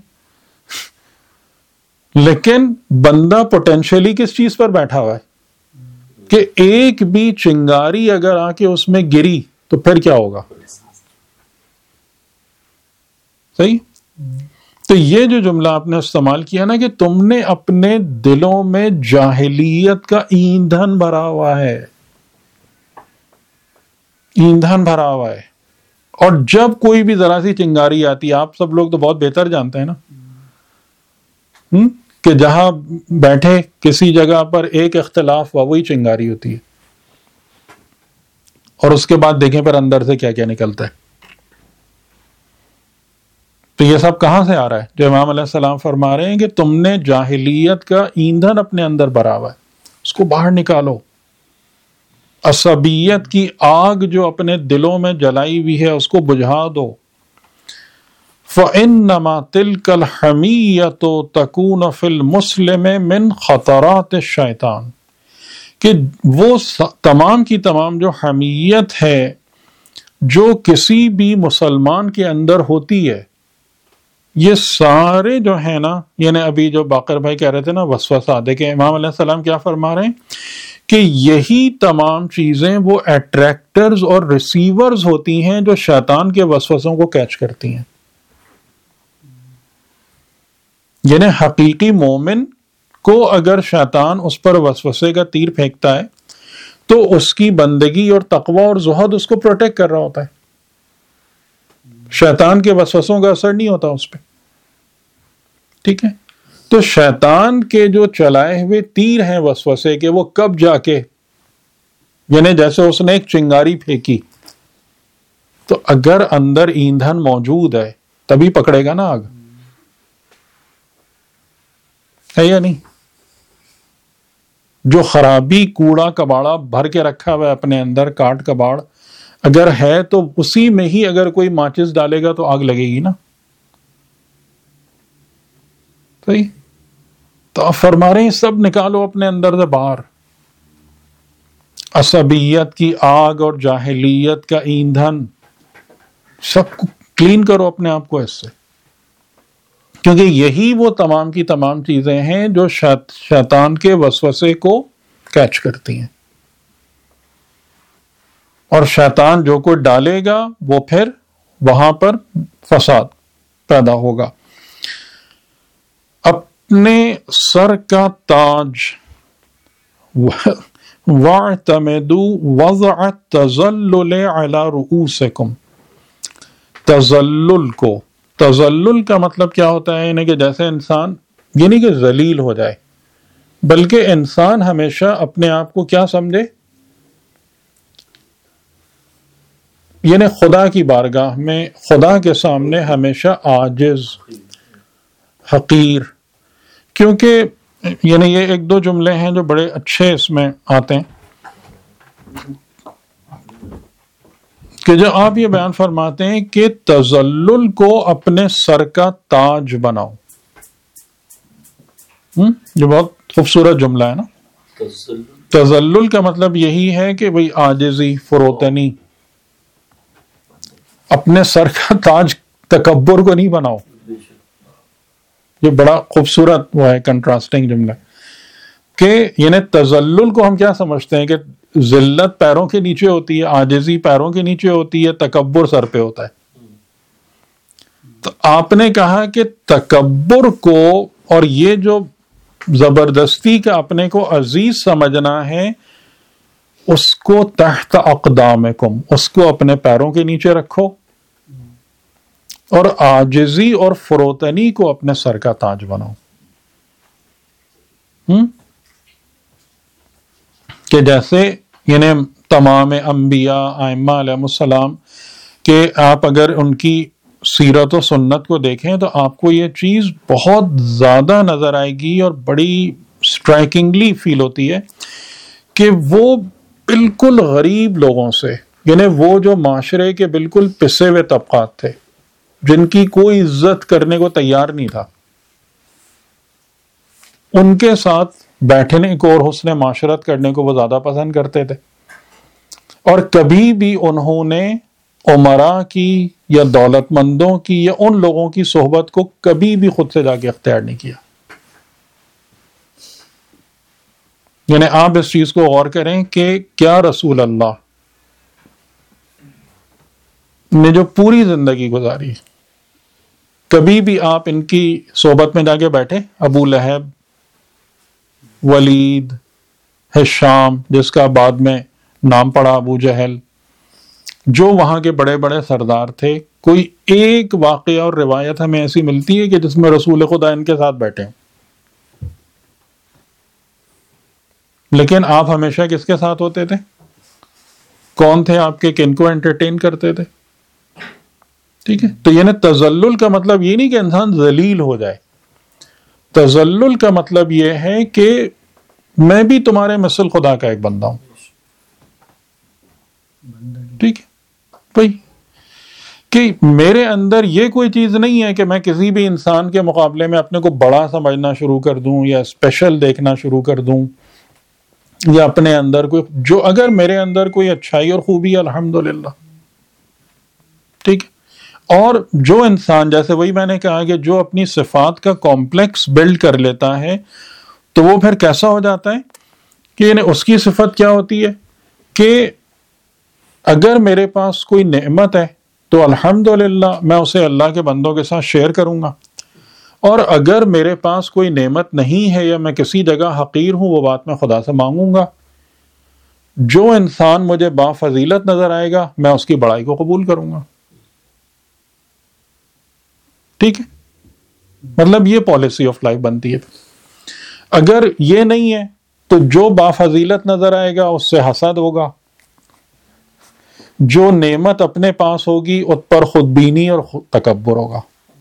لیکن بندہ پوٹینشیلی کس چیز پر بیٹھا ہوا ہے کہ ایک بھی چنگاری اگر آ کے اس میں گری تو پھر کیا ہوگا؟ صحیح. تو یہ جو جملہ آپ نے استعمال کیا نا کہ تم نے اپنے دلوں میں جاہلیت کا ایندھن بھرا ہوا ہے، ایندھن بھرا ہوا ہے. اور جب کوئی بھی ذرا سی چنگاری آتی ہے، آپ سب لوگ تو بہت بہتر جانتے ہیں نا کہ جہاں بیٹھے کسی جگہ پر ایک اختلاف ہوا وہی چنگاری ہوتی ہے، اور اس کے بعد دیکھیں پھر اندر سے کیا کیا نکلتا ہے. تو یہ سب کہاں سے آ رہا ہے؟ جو امام علیہ السلام فرما رہے ہیں کہ تم نے جاہلیت کا ایندھن اپنے اندر بھرا ہوا ہے، اس کو باہر نکالو. عصبیت کی آگ جو اپنے دلوں میں جلائی ہوئی ہے اس کو بجھا دو. فَإِنَّمَا تِلْكَ الْحَمِيَّةُ تَكُونُ فِي الْمُسْلِمِ مِنْ خَطَرَاتِ الشَّيْطَانِ، کہ وہ تمام کی تمام جو حمیت ہے جو کسی بھی مسلمان کے اندر ہوتی ہے، یہ سارے جو ہیں نا، یعنی ابھی جو باقر بھائی کہہ رہے تھے نا وسوسہ، دیکھیں امام علیہ السلام کیا فرما رہے ہیں کہ یہی تمام چیزیں وہ اٹریکٹرز اور ریسیورز ہوتی ہیں جو شیطان کے وسوسوں کو کیچ کرتی ہیں. یعنی حقیقی مومن کو اگر شیطان اس پر وسوسے کا تیر پھینکتا ہے تو اس کی بندگی اور تقوی اور زہد اس کو پروٹیکٹ کر رہا ہوتا ہے. شیطان کے وسوسوں کا اثر نہیں ہوتا اس پہ. ٹھیک ہے، تو شیطان کے جو چلائے ہوئے تیر ہیں وسوسے کے، وہ کب جا کے، یعنی جیسے اس نے ایک چنگاری پھینکی تو اگر اندر ایندھن موجود ہے تبھی پکڑے گا نا آگ، ہے یا نہیں؟ جو خرابی کوڑا کباڑا بھر کے رکھا ہوا ہے اپنے اندر، کاٹ کباڑ اگر ہے تو اسی میں ہی اگر کوئی ماچس ڈالے گا تو آگ لگے گی نا. صحیح. تو آپ فرما رہے ہیں سب نکالو اپنے اندر سے باہر. عصبیت کی آگ اور جاہلیت کا ایندھن سب کلین کرو اپنے آپ کو اس سے، کیونکہ یہی وہ تمام کی تمام چیزیں ہیں جو شیطان کے وسوسے کو کیچ کرتی ہیں. اور شیطان جو کوئی ڈالے گا وہ پھر وہاں پر فساد پیدا ہوگا. اپنے سر کا تاج وَاعْتَمِدُوا وَضْعَ التَّذَلُّلِ عَلَى رُؤُوسِكُمْ. تذلل کو، تذلل کا مطلب کیا ہوتا ہے؟ یعنی کہ جیسے انسان، یعنی کہ ذلیل ہو جائے، بلکہ انسان ہمیشہ اپنے آپ کو کیا سمجھے، یعنی خدا کی بارگاہ میں، خدا کے سامنے ہمیشہ عاجز، حقیر. کیونکہ یعنی یہ ایک دو جملے ہیں جو بڑے اچھے اس میں آتے ہیں کہ جو آپ یہ بیان فرماتے ہیں کہ تذلل کو اپنے سر کا تاج بناؤ. جو بہت خوبصورت جملہ ہے نا. تذلل کا مطلب یہی ہے کہ بھئی عاجزی، فروتنی. اپنے سر کا تاج تکبر کو نہیں بناؤ. یہ بڑا خوبصورت وہ ہے کنٹراسٹنگ جملہ کہ یعنی تذلل کو ہم کیا سمجھتے ہیں کہ ذلت پیروں کے نیچے ہوتی ہے, عاجزی پیروں کے نیچے ہوتی ہے, تکبر سر پہ ہوتا ہے. تو آپ نے کہا کہ تکبر کو اور یہ جو زبردستی کا اپنے کو عزیز سمجھنا ہے اس کو تحت اقدامکم, اس کو اپنے پیروں کے نیچے رکھو, اور عاجزی اور فروتنی کو اپنے سر کا تاج بناؤ. کہ جیسے یعنی تمام انبیاء ائمہ علیہ السلام کہ آپ اگر ان کی سیرت و سنت کو دیکھیں تو آپ کو یہ چیز بہت زیادہ نظر آئے گی اور بڑی اسٹرائکنگلی فیل ہوتی ہے کہ وہ بالکل غریب لوگوں سے, یعنی وہ جو معاشرے کے بالکل پسے ہوئے طبقات تھے جن کی کوئی عزت کرنے کو تیار نہیں تھا, ان کے ساتھ بیٹھنے کو اور حسن معاشرت کرنے کو وہ زیادہ پسند کرتے تھے. اور کبھی بھی انہوں نے امراء کی یا دولت مندوں کی یا ان لوگوں کی صحبت کو کبھی بھی خود سے جا کے اختیار نہیں کیا. یعنی آپ اس چیز کو غور کریں کہ کیا رسول اللہ نے جو پوری زندگی گزاری کبھی بھی آپ ان کی صحبت میں جا کے بیٹھے؟ ابو لہب, ولید, ہشام جس کا بعد میں نام پڑا ابو جہل, جو وہاں کے بڑے بڑے سردار تھے, کوئی ایک واقعہ اور روایت ہمیں ایسی ملتی ہے کہ جس میں رسول خدا ان کے ساتھ بیٹھے ہیں؟ لیکن آپ ہمیشہ کس کے ساتھ ہوتے تھے؟ کون تھے آپ کے, کن کو انٹرٹین کرتے تھے؟ ٹھیک ہے, تو یعنی تذلل کا مطلب یہ نہیں کہ انسان ذلیل ہو جائے. تذلل کا مطلب یہ ہے کہ میں بھی تمہارے مثل خدا کا ایک بندہ ہوں. ٹھیک ہے بھائی, کہ میرے اندر یہ کوئی چیز نہیں ہے کہ میں کسی بھی انسان کے مقابلے میں اپنے کو بڑا سمجھنا شروع کر دوں یا اسپیشل دیکھنا شروع کر دوں, یا اپنے اندر کوئی جو اگر میرے اندر کوئی اچھائی اور خوبی الحمدللہ. ٹھیک ہے, اور جو انسان جیسے وہی میں نے کہا کہ جو اپنی صفات کا کمپلیکس بلڈ کر لیتا ہے تو وہ پھر کیسا ہو جاتا ہے کہ یعنی اس کی صفت کیا ہوتی ہے کہ اگر میرے پاس کوئی نعمت ہے تو الحمدللہ میں اسے اللہ کے بندوں کے ساتھ شیئر کروں گا, اور اگر میرے پاس کوئی نعمت نہیں ہے یا میں کسی جگہ حقیر ہوں وہ بات میں خدا سے مانگوں گا. جو انسان مجھے با فضیلت نظر آئے گا میں اس کی بڑائی کو قبول کروں گا. ٹھیک ہے, مطلب یہ پالیسی آف لائف بنتی ہے. اگر یہ نہیں ہے تو جو با فضیلت نظر آئے گا اس سے حسد ہوگا, جو نعمت اپنے پاس ہوگی اس پر خودبینی اور تکبر ہوگا.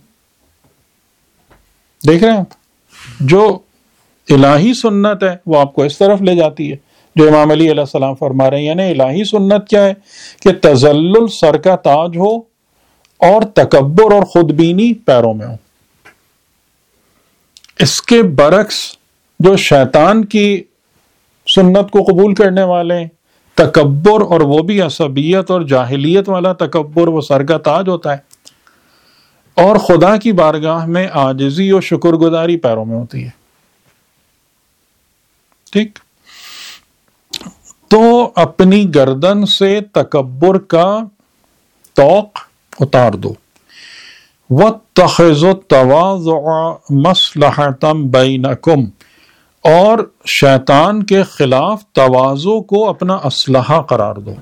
دیکھ رہے ہیں آپ, جو الہی سنت ہے وہ آپ کو اس طرف لے جاتی ہے جو امام علی علیہ السلام فرما رہے ہیں. یعنی الہی سنت کیا ہے کہ تذلل سر کا تاج ہو اور تکبر اور خودبینی پیروں میں ہو. اس کے برعکس جو شیطان کی سنت کو قبول کرنے والے ہیں, تکبر اور وہ بھی عصبیت اور جاہلیت والا تکبر وہ سر کا تاج ہوتا ہے, اور خدا کی بارگاہ میں عاجزی اور شکر گزاری پیروں میں ہوتی ہے. ٹھیک, تو اپنی گردن سے تکبر کا طوق اتار دو. وَاتَّخِذُوا التَّوَاضُعَ مَصْلَحَةً بَيْنَكُمْ, اور شیطان کے خلاف تواضع کو اپنا اسلحہ قرار دو,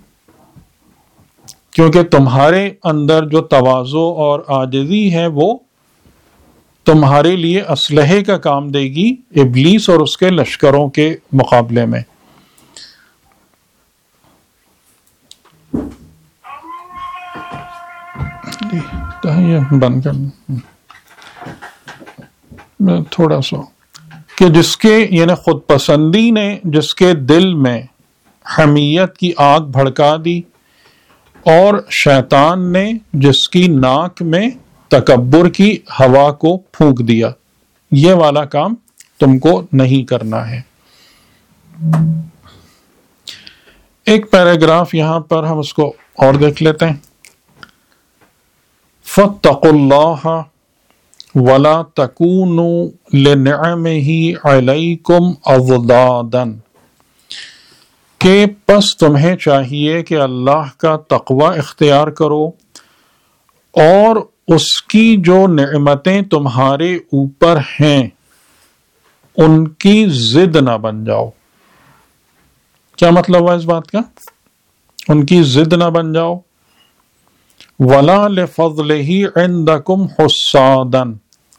کیونکہ تمہارے اندر جو تواضع اور عاجزی ہے وہ تمہارے لیے اسلحے کا کام دے گی ابلیس اور اس کے لشکروں کے مقابلے میں. یہ بند کر میں تھوڑا سا کہ جس کے یعنی خود پسندی نے جس کے دل میں حمیت کی آگ بھڑکا دی, اور شیطان نے جس کی ناک میں تکبر کی ہوا کو پھونک دیا, یہ والا کام تم کو نہیں کرنا ہے. ایک پیراگراف یہاں پر ہم اس کو اور دیکھ لیتے ہیں. فاتقوا اللہ ولا تکونوا لنعمہ علیکم اضدادا، کہ پس تمہیں چاہیے کہ اللہ کا تقوی اختیار کرو اور اس کی جو نعمتیں تمہارے اوپر ہیں ان کی ضد نہ بن جاؤ۔ کیا مطلب ہوا اس بات کا؟ ان کی ضد نہ بن جاؤ۔ وَلَا لِفَضْلِهِ عِنْدَكُمْ حُسَّادًا،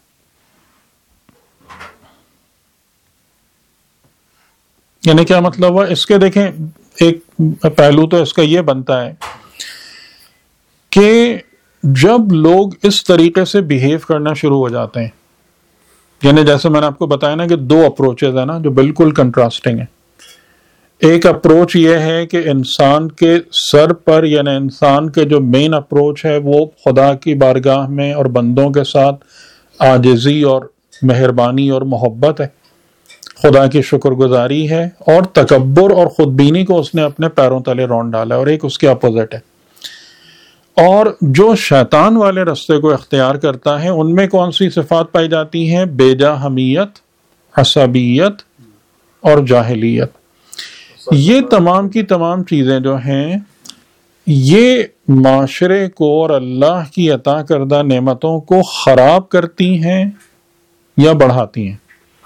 یعنی کیا مطلب ہوا اس کے؟ دیکھیں ایک پہلو تو اس کا یہ بنتا ہے کہ جب لوگ اس طریقے سے بیہیو کرنا شروع ہو جاتے ہیں، یعنی جیسے میں نے آپ کو بتایا نا کہ دو اپروچز ہیں نا جو بالکل کنٹراسٹنگ ہیں۔ ایک اپروچ یہ ہے کہ انسان کے سر پر، یعنی انسان کے جو مین اپروچ ہے وہ خدا کی بارگاہ میں اور بندوں کے ساتھ عاجزی اور مہربانی اور محبت ہے، خدا کی شکر گزاری ہے، اور تکبر اور خودبینی کو اس نے اپنے پیروں تلے رون ڈالا ہے، اور ایک اس کے اپوزٹ ہے۔ اور جو شیطان والے رستے کو اختیار کرتا ہے ان میں کون سی صفات پائی جاتی ہیں؟ بیجا حمیت، عصبیت اور جاہلیت۔ یہ تمام کی تمام چیزیں جو ہیں یہ معاشرے کو اور اللہ کی عطا کردہ نعمتوں کو خراب کرتی ہیں یا بڑھاتی ہیں؟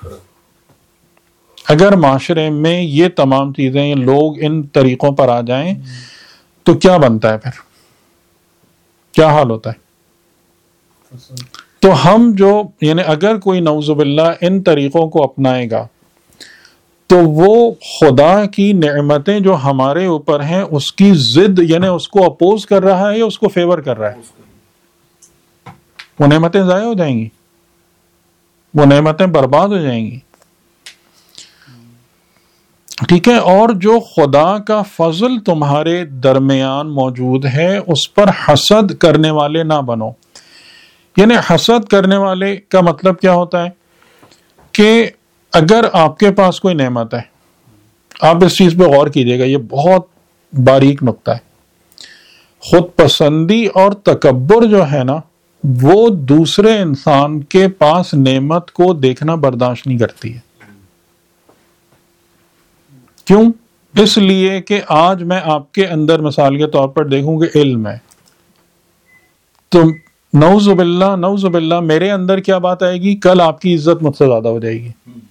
اگر معاشرے میں یہ تمام چیزیں، لوگ ان طریقوں پر آ جائیں تو کیا بنتا ہے؟ پھر کیا حال ہوتا ہے؟ تو ہم جو، یعنی اگر کوئی نعوذ باللہ ان طریقوں کو اپنائے گا تو وہ خدا کی نعمتیں جو ہمارے اوپر ہیں اس کی ضد، یعنی اس کو اپوز کر رہا ہے یا اس کو فیور کر رہا ہے؟ وہ نعمتیں ضائع ہو جائیں گی، وہ نعمتیں برباد ہو جائیں گی، ٹھیک ہے؟ اور جو خدا کا فضل تمہارے درمیان موجود ہے اس پر حسد کرنے والے نہ بنو۔ یعنی حسد کرنے والے کا مطلب کیا ہوتا ہے کہ اگر آپ کے پاس کوئی نعمت ہے، آپ اس چیز پہ غور کیجئے گا، یہ بہت باریک نقطہ ہے، خود پسندی اور تکبر جو ہے نا وہ دوسرے انسان کے پاس نعمت کو دیکھنا برداشت نہیں کرتی ہے۔ کیوں؟ اس لیے کہ آج میں آپ کے اندر مثال کے طور پر دیکھوں کہ علم ہے، تو نعوذ باللہ میرے اندر کیا بات آئے گی؟ کل آپ کی عزت مجھ سے زیادہ ہو جائے گی،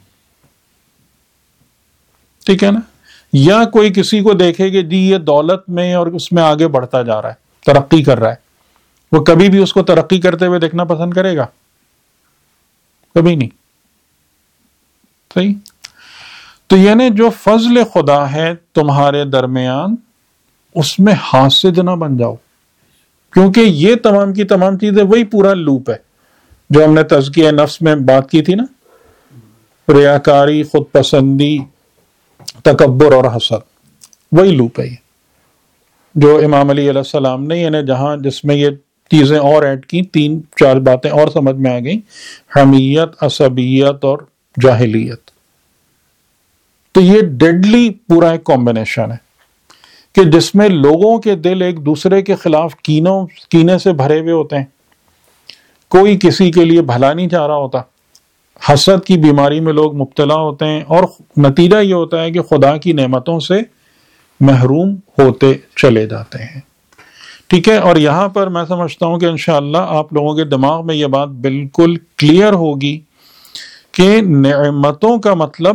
ٹھیک ہے نا؟ یا کوئی کسی کو دیکھے کہ جی یہ دولت میں اور اس میں آگے بڑھتا جا رہا ہے، ترقی کر رہا ہے، وہ کبھی بھی اس کو ترقی کرتے ہوئے دیکھنا پسند کرے گا؟ کبھی نہیں، صحیح؟ تو یعنی جو فضل خدا ہے تمہارے درمیان اس میں حاسد نہ بن جاؤ، کیونکہ یہ تمام کی تمام چیزیں وہی پورا لوپ ہے جو ہم نے تزکیہ نفس میں بات کی تھی نا، ریاکاری، خود پسندی، تکبر اور حسد، وہی لوپ ہے یہ جو امام علی علیہ السلام نے، یعنی جس میں یہ چیزیں اور ایڈ کی، 3-4 باتیں اور سمجھ میں آ گئیں، حمیت، عصبیت اور جاہلیت۔ تو یہ ڈیڈلی پورا ایک کمبینیشن ہے کہ جس میں لوگوں کے دل ایک دوسرے کے خلاف کینے سے بھرے ہوئے ہوتے ہیں، کوئی کسی کے لیے بھلا نہیں چاہ رہا ہوتا، حسد کی بیماری میں لوگ مبتلا ہوتے ہیں، اور نتیجہ یہ ہوتا ہے کہ خدا کی نعمتوں سے محروم ہوتے چلے جاتے ہیں، ٹھیک ہے؟ اور یہاں پر میں سمجھتا ہوں کہ انشاءاللہ آپ لوگوں کے دماغ میں یہ بات بالکل کلیئر ہوگی کہ نعمتوں کا مطلب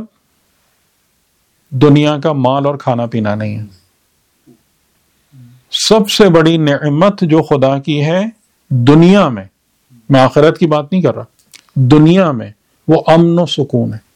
دنیا کا مال اور کھانا پینا نہیں ہے۔ سب سے بڑی نعمت جو خدا کی ہے دنیا میں، میں آخرت کی بات نہیں کر رہا، دنیا میں، وہ امن و سکون ہے،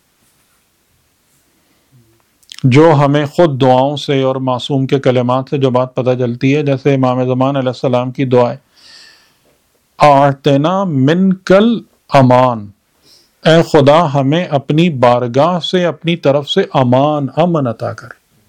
جو ہمیں خود دعاؤں سے اور معصوم کے کلمات سے جو بات پتہ چلتی ہے، جیسے امام زمان علیہ السلام کی دعا ہے، اعطنا منکل امان، اے خدا ہمیں اپنی بارگاہ سے، اپنی طرف سے امن عطا کر۔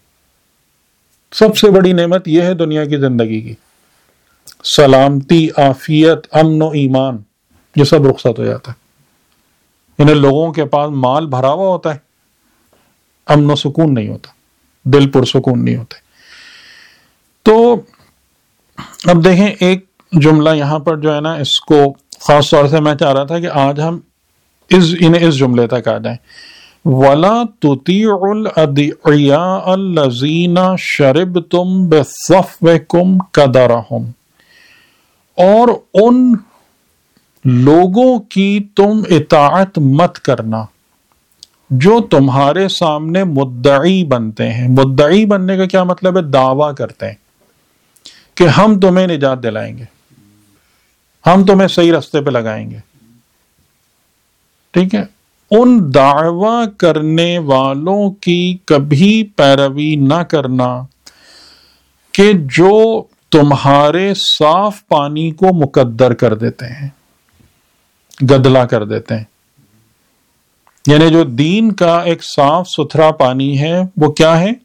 سب سے بڑی نعمت یہ ہے دنیا کی زندگی کی، سلامتی، عافیت، امن و ایمان، یہ سب رخصت ہو جاتا ہے۔ انہیں لوگوں کے پاس مال بھرا ہوا ہوتا ہے، امن و سکون نہیں ہوتا، دل پرسکون نہیں ہوتے۔ تو اب دیکھیں، ایک جملہ یہاں پر جو ہے نا، اس کو خاص طور سے میں چاہ رہا تھا کہ آج ہم اس جملے تک آ جائیں. وَلَا تُطِيعُوا الْأَدْعِيَاءَ الَّذِينَ شَرِبْتُمْ بِصَفْوِكُمْ قَدَرَهُمْ، اور ان لوگوں کی تم اطاعت مت کرنا جو تمہارے سامنے مدعی بنتے ہیں. مدعی بننے کا کیا مطلب ہے؟ دعویٰ کرتے ہیں کہ ہم تمہیں نجات دلائیں گے، ہم تمہیں صحیح راستے پہ لگائیں گے. ٹھیک ہے، ان دعویٰ کرنے والوں کی کبھی پیروی نہ کرنا کہ جو تمہارے صاف پانی کو مقدر کر دیتے ہیں، گدلا کر دیتے ہیں. یعنی جو دین کا ایک صاف ستھرا پانی ہے وہ کیا ہے؟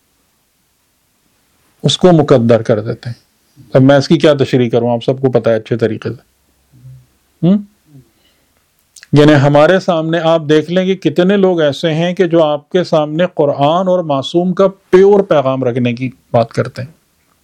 اس کو مقدر کر دیتے ہیں. اب میں اس کی کیا تشریح کروں، آپ سب کو پتہ ہے اچھے طریقے سے. یعنی ہمارے سامنے آپ دیکھ لیں کہ کتنے لوگ ایسے ہیں کہ جو آپ کے سامنے قرآن اور معصوم کا پیور پیغام رکھنے کی بات کرتے ہیں،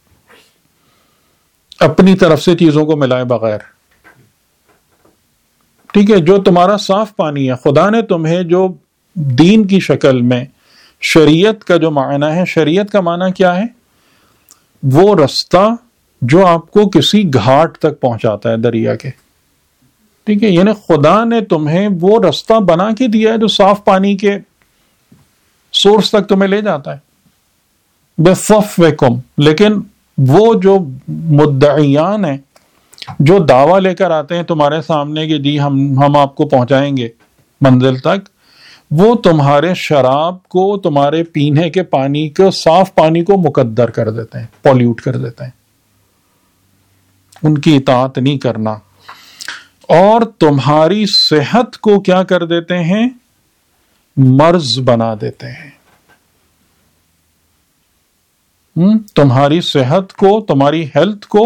اپنی طرف سے چیزوں کو ملائے بغیر. ٹھیک ہے، جو تمہارا صاف پانی ہے، خدا نے تمہیں جو دین کی شکل میں شریعت کا جو معنی ہے، شریعت کا معنی کیا ہے؟ وہ رستہ جو آپ کو کسی گھاٹ تک پہنچاتا ہے دریا کے. ٹھیک ہے، یعنی خدا نے تمہیں وہ رستہ بنا کے دیا ہے جو صاف پانی کے سورس تک تمہیں لے جاتا ہے بِصَفْوِكُمْ. لیکن وہ جو مدعیان ہیں، جو دعویٰ لے کر آتے ہیں تمہارے سامنے کہ جی ہم آپ کو پہنچائیں گے منزل تک، وہ تمہارے شراب کو، تمہارے پینے کے پانی کو، صاف پانی کو مقدر کر دیتے ہیں، پولیوٹ کر دیتے ہیں. ان کی اطاعت نہیں کرنا. اور تمہاری صحت کو کیا کر دیتے ہیں؟ مرض بنا دیتے ہیں. تمہاری صحت کو، تمہاری ہیلتھ کو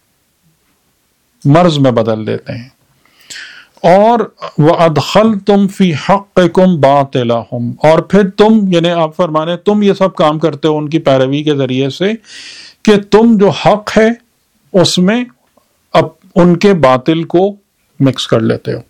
مرض میں بدل دیتے ہیں. اور وَأَدْخَلْتُمْ فِي حَقِّكُمْ بَاطِلَهُمْ، اور پھر تم، یعنی آپ فرمانے تم یہ سب کام کرتے ہو ان کی پیروی کے ذریعے سے کہ تم جو حق ہے اس میں اب ان کے باطل کو مکس کر لیتے ہو.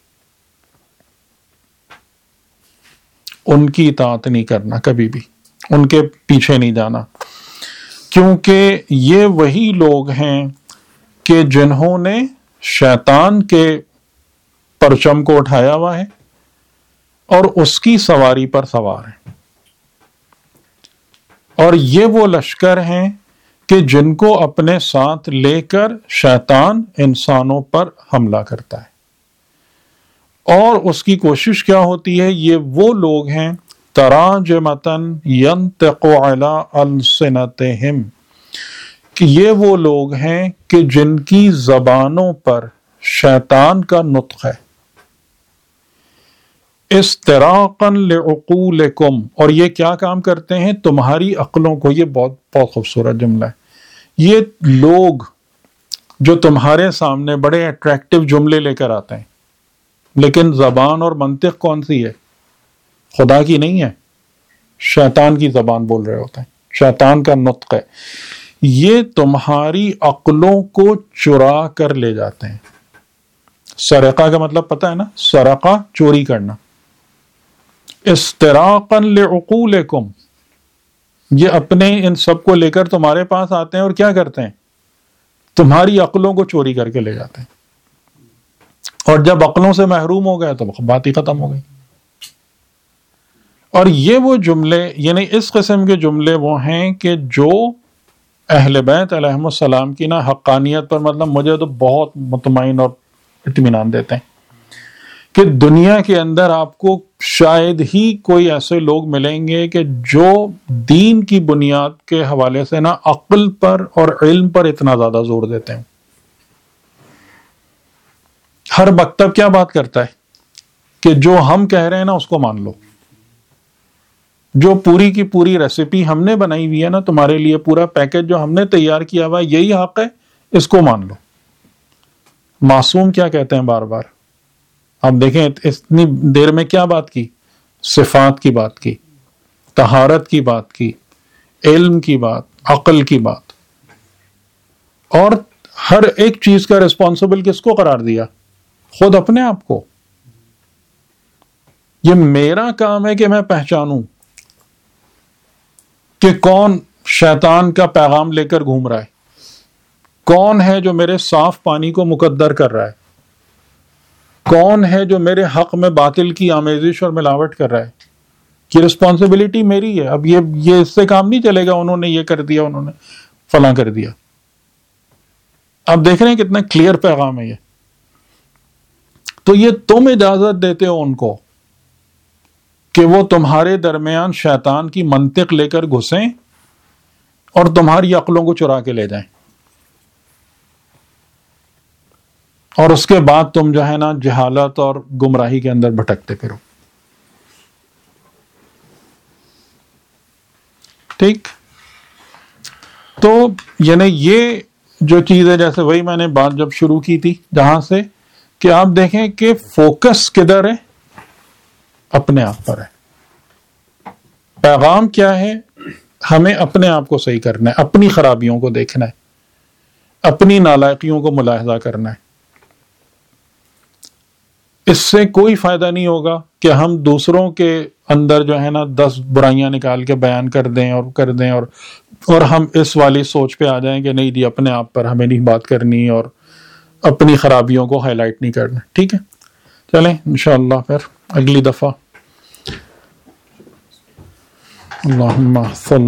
ان کی اطاعت نہیں کرنا، کبھی بھی ان کے پیچھے نہیں جانا، کیونکہ یہ وہی لوگ ہیں کہ جنہوں نے شیطان کے پرچم کو اٹھایا ہوا ہے اور اس کی سواری پر سوار ہیں. اور یہ وہ لشکر ہیں کہ جن کو اپنے ساتھ لے کر شیطان انسانوں پر حملہ کرتا ہے. اور اس کی کوشش کیا ہوتی ہے؟ یہ وہ لوگ ہیں تراجمتن ینطق علی السنتہم، کہ یہ وہ لوگ ہیں کہ جن کی زبانوں پر شیطان کا نطق ہے. استراقا لعقولکم، اور یہ کیا کام کرتے ہیں؟ تمہاری عقلوں کو. یہ بہت بہت خوبصورت جملہ ہے. یہ لوگ جو تمہارے سامنے بڑے اٹریکٹیو جملے لے کر آتے ہیں، لیکن زبان اور منطق کون سی ہے؟ خدا کی نہیں ہے، شیطان کی زبان بول رہے ہوتے ہیں، شیطان کا نطق ہے. یہ تمہاری عقلوں کو چرا کر لے جاتے ہیں. سرقہ کا مطلب پتہ ہے نا؟ سرقہ چوری کرنا. استراقا لعقولکم، یہ اپنے ان سب کو لے کر تمہارے پاس آتے ہیں اور کیا کرتے ہیں؟ تمہاری عقلوں کو چوری کر کے لے جاتے ہیں. اور جب عقلوں سے محروم ہو گئے تو بات ہی ختم ہو گئی. اور یہ وہ جملے، یعنی اس قسم کے جملے وہ ہیں کہ جو اہل بیت علیہم السلام کی نا حقانیت پر، مطلب مجھے تو بہت مطمئن اور اطمینان دیتے ہیں کہ دنیا کے اندر آپ کو شاید ہی کوئی ایسے لوگ ملیں گے کہ جو دین کی بنیاد کے حوالے سے نا عقل پر اور علم پر اتنا زیادہ زور دیتے ہیں. ہر مکتب کیا بات کرتا ہے کہ جو ہم کہہ رہے ہیں نا اس کو مان لو. جو پوری کی پوری ریسیپی ہم نے بنائی ہوئی ہے نا تمہارے لیے، پورا پیکج جو ہم نے تیار کیا ہوا ہے، یہی حق ہے، اس کو مان لو. معصوم کیا کہتے ہیں بار بار؟ آپ دیکھیں اتنی دیر میں کیا بات کی؟ صفات کی بات کی، طہارت کی بات کی، علم کی بات، عقل کی بات. اور ہر ایک چیز کا ریسپانسبل کس کو قرار دیا؟ خود اپنے آپ کو. یہ میرا کام ہے کہ میں پہچانوں کہ کون شیطان کا پیغام لے کر گھوم رہا ہے، کون ہے جو میرے صاف پانی کو مقدر کر رہا ہے، کون ہے جو میرے حق میں باطل کی آمیزش اور ملاوٹ کر رہا ہے. یہ رسپانسبلٹی میری ہے. اب یہ اس سے کام نہیں چلے گا انہوں نے یہ کر دیا، انہوں نے فلاں کر دیا. آپ دیکھ رہے ہیں کتنا کلیئر پیغام ہے یہ. تو یہ تم اجازت دیتے ہو ان کو کہ وہ تمہارے درمیان شیطان کی منطق لے کر گھسیں اور تمہاری عقلوں کو چرا کے لے جائیں، اور اس کے بعد تم جو ہے نا جہالت اور گمراہی کے اندر بھٹکتے پھرو. ٹھیک؟ تو یعنی یہ جو چیز ہے، جیسے وہی میں نے بات جب شروع کی تھی جہاں سے کہ آپ دیکھیں کہ فوکس کدھر ہے؟ اپنے آپ پر ہے. پیغام کیا ہے؟ ہمیں اپنے آپ کو صحیح کرنا ہے، اپنی خرابیوں کو دیکھنا ہے، اپنی نالائقیوں کو ملاحظہ کرنا ہے. اس سے کوئی فائدہ نہیں ہوگا کہ ہم دوسروں کے اندر جو ہے نا 10 برائیاں نکال کے بیان کر دیں اور ہم اس والی سوچ پہ آ جائیں کہ نہیں جی اپنے آپ پر ہمیں نہیں بات کرنی اور اپنی خرابیوں کو ہائی لائٹ نہیں کرنا. ٹھیک ہے، چلیں انشاءاللہ پھر اگلی دفعہ. اللہم صلی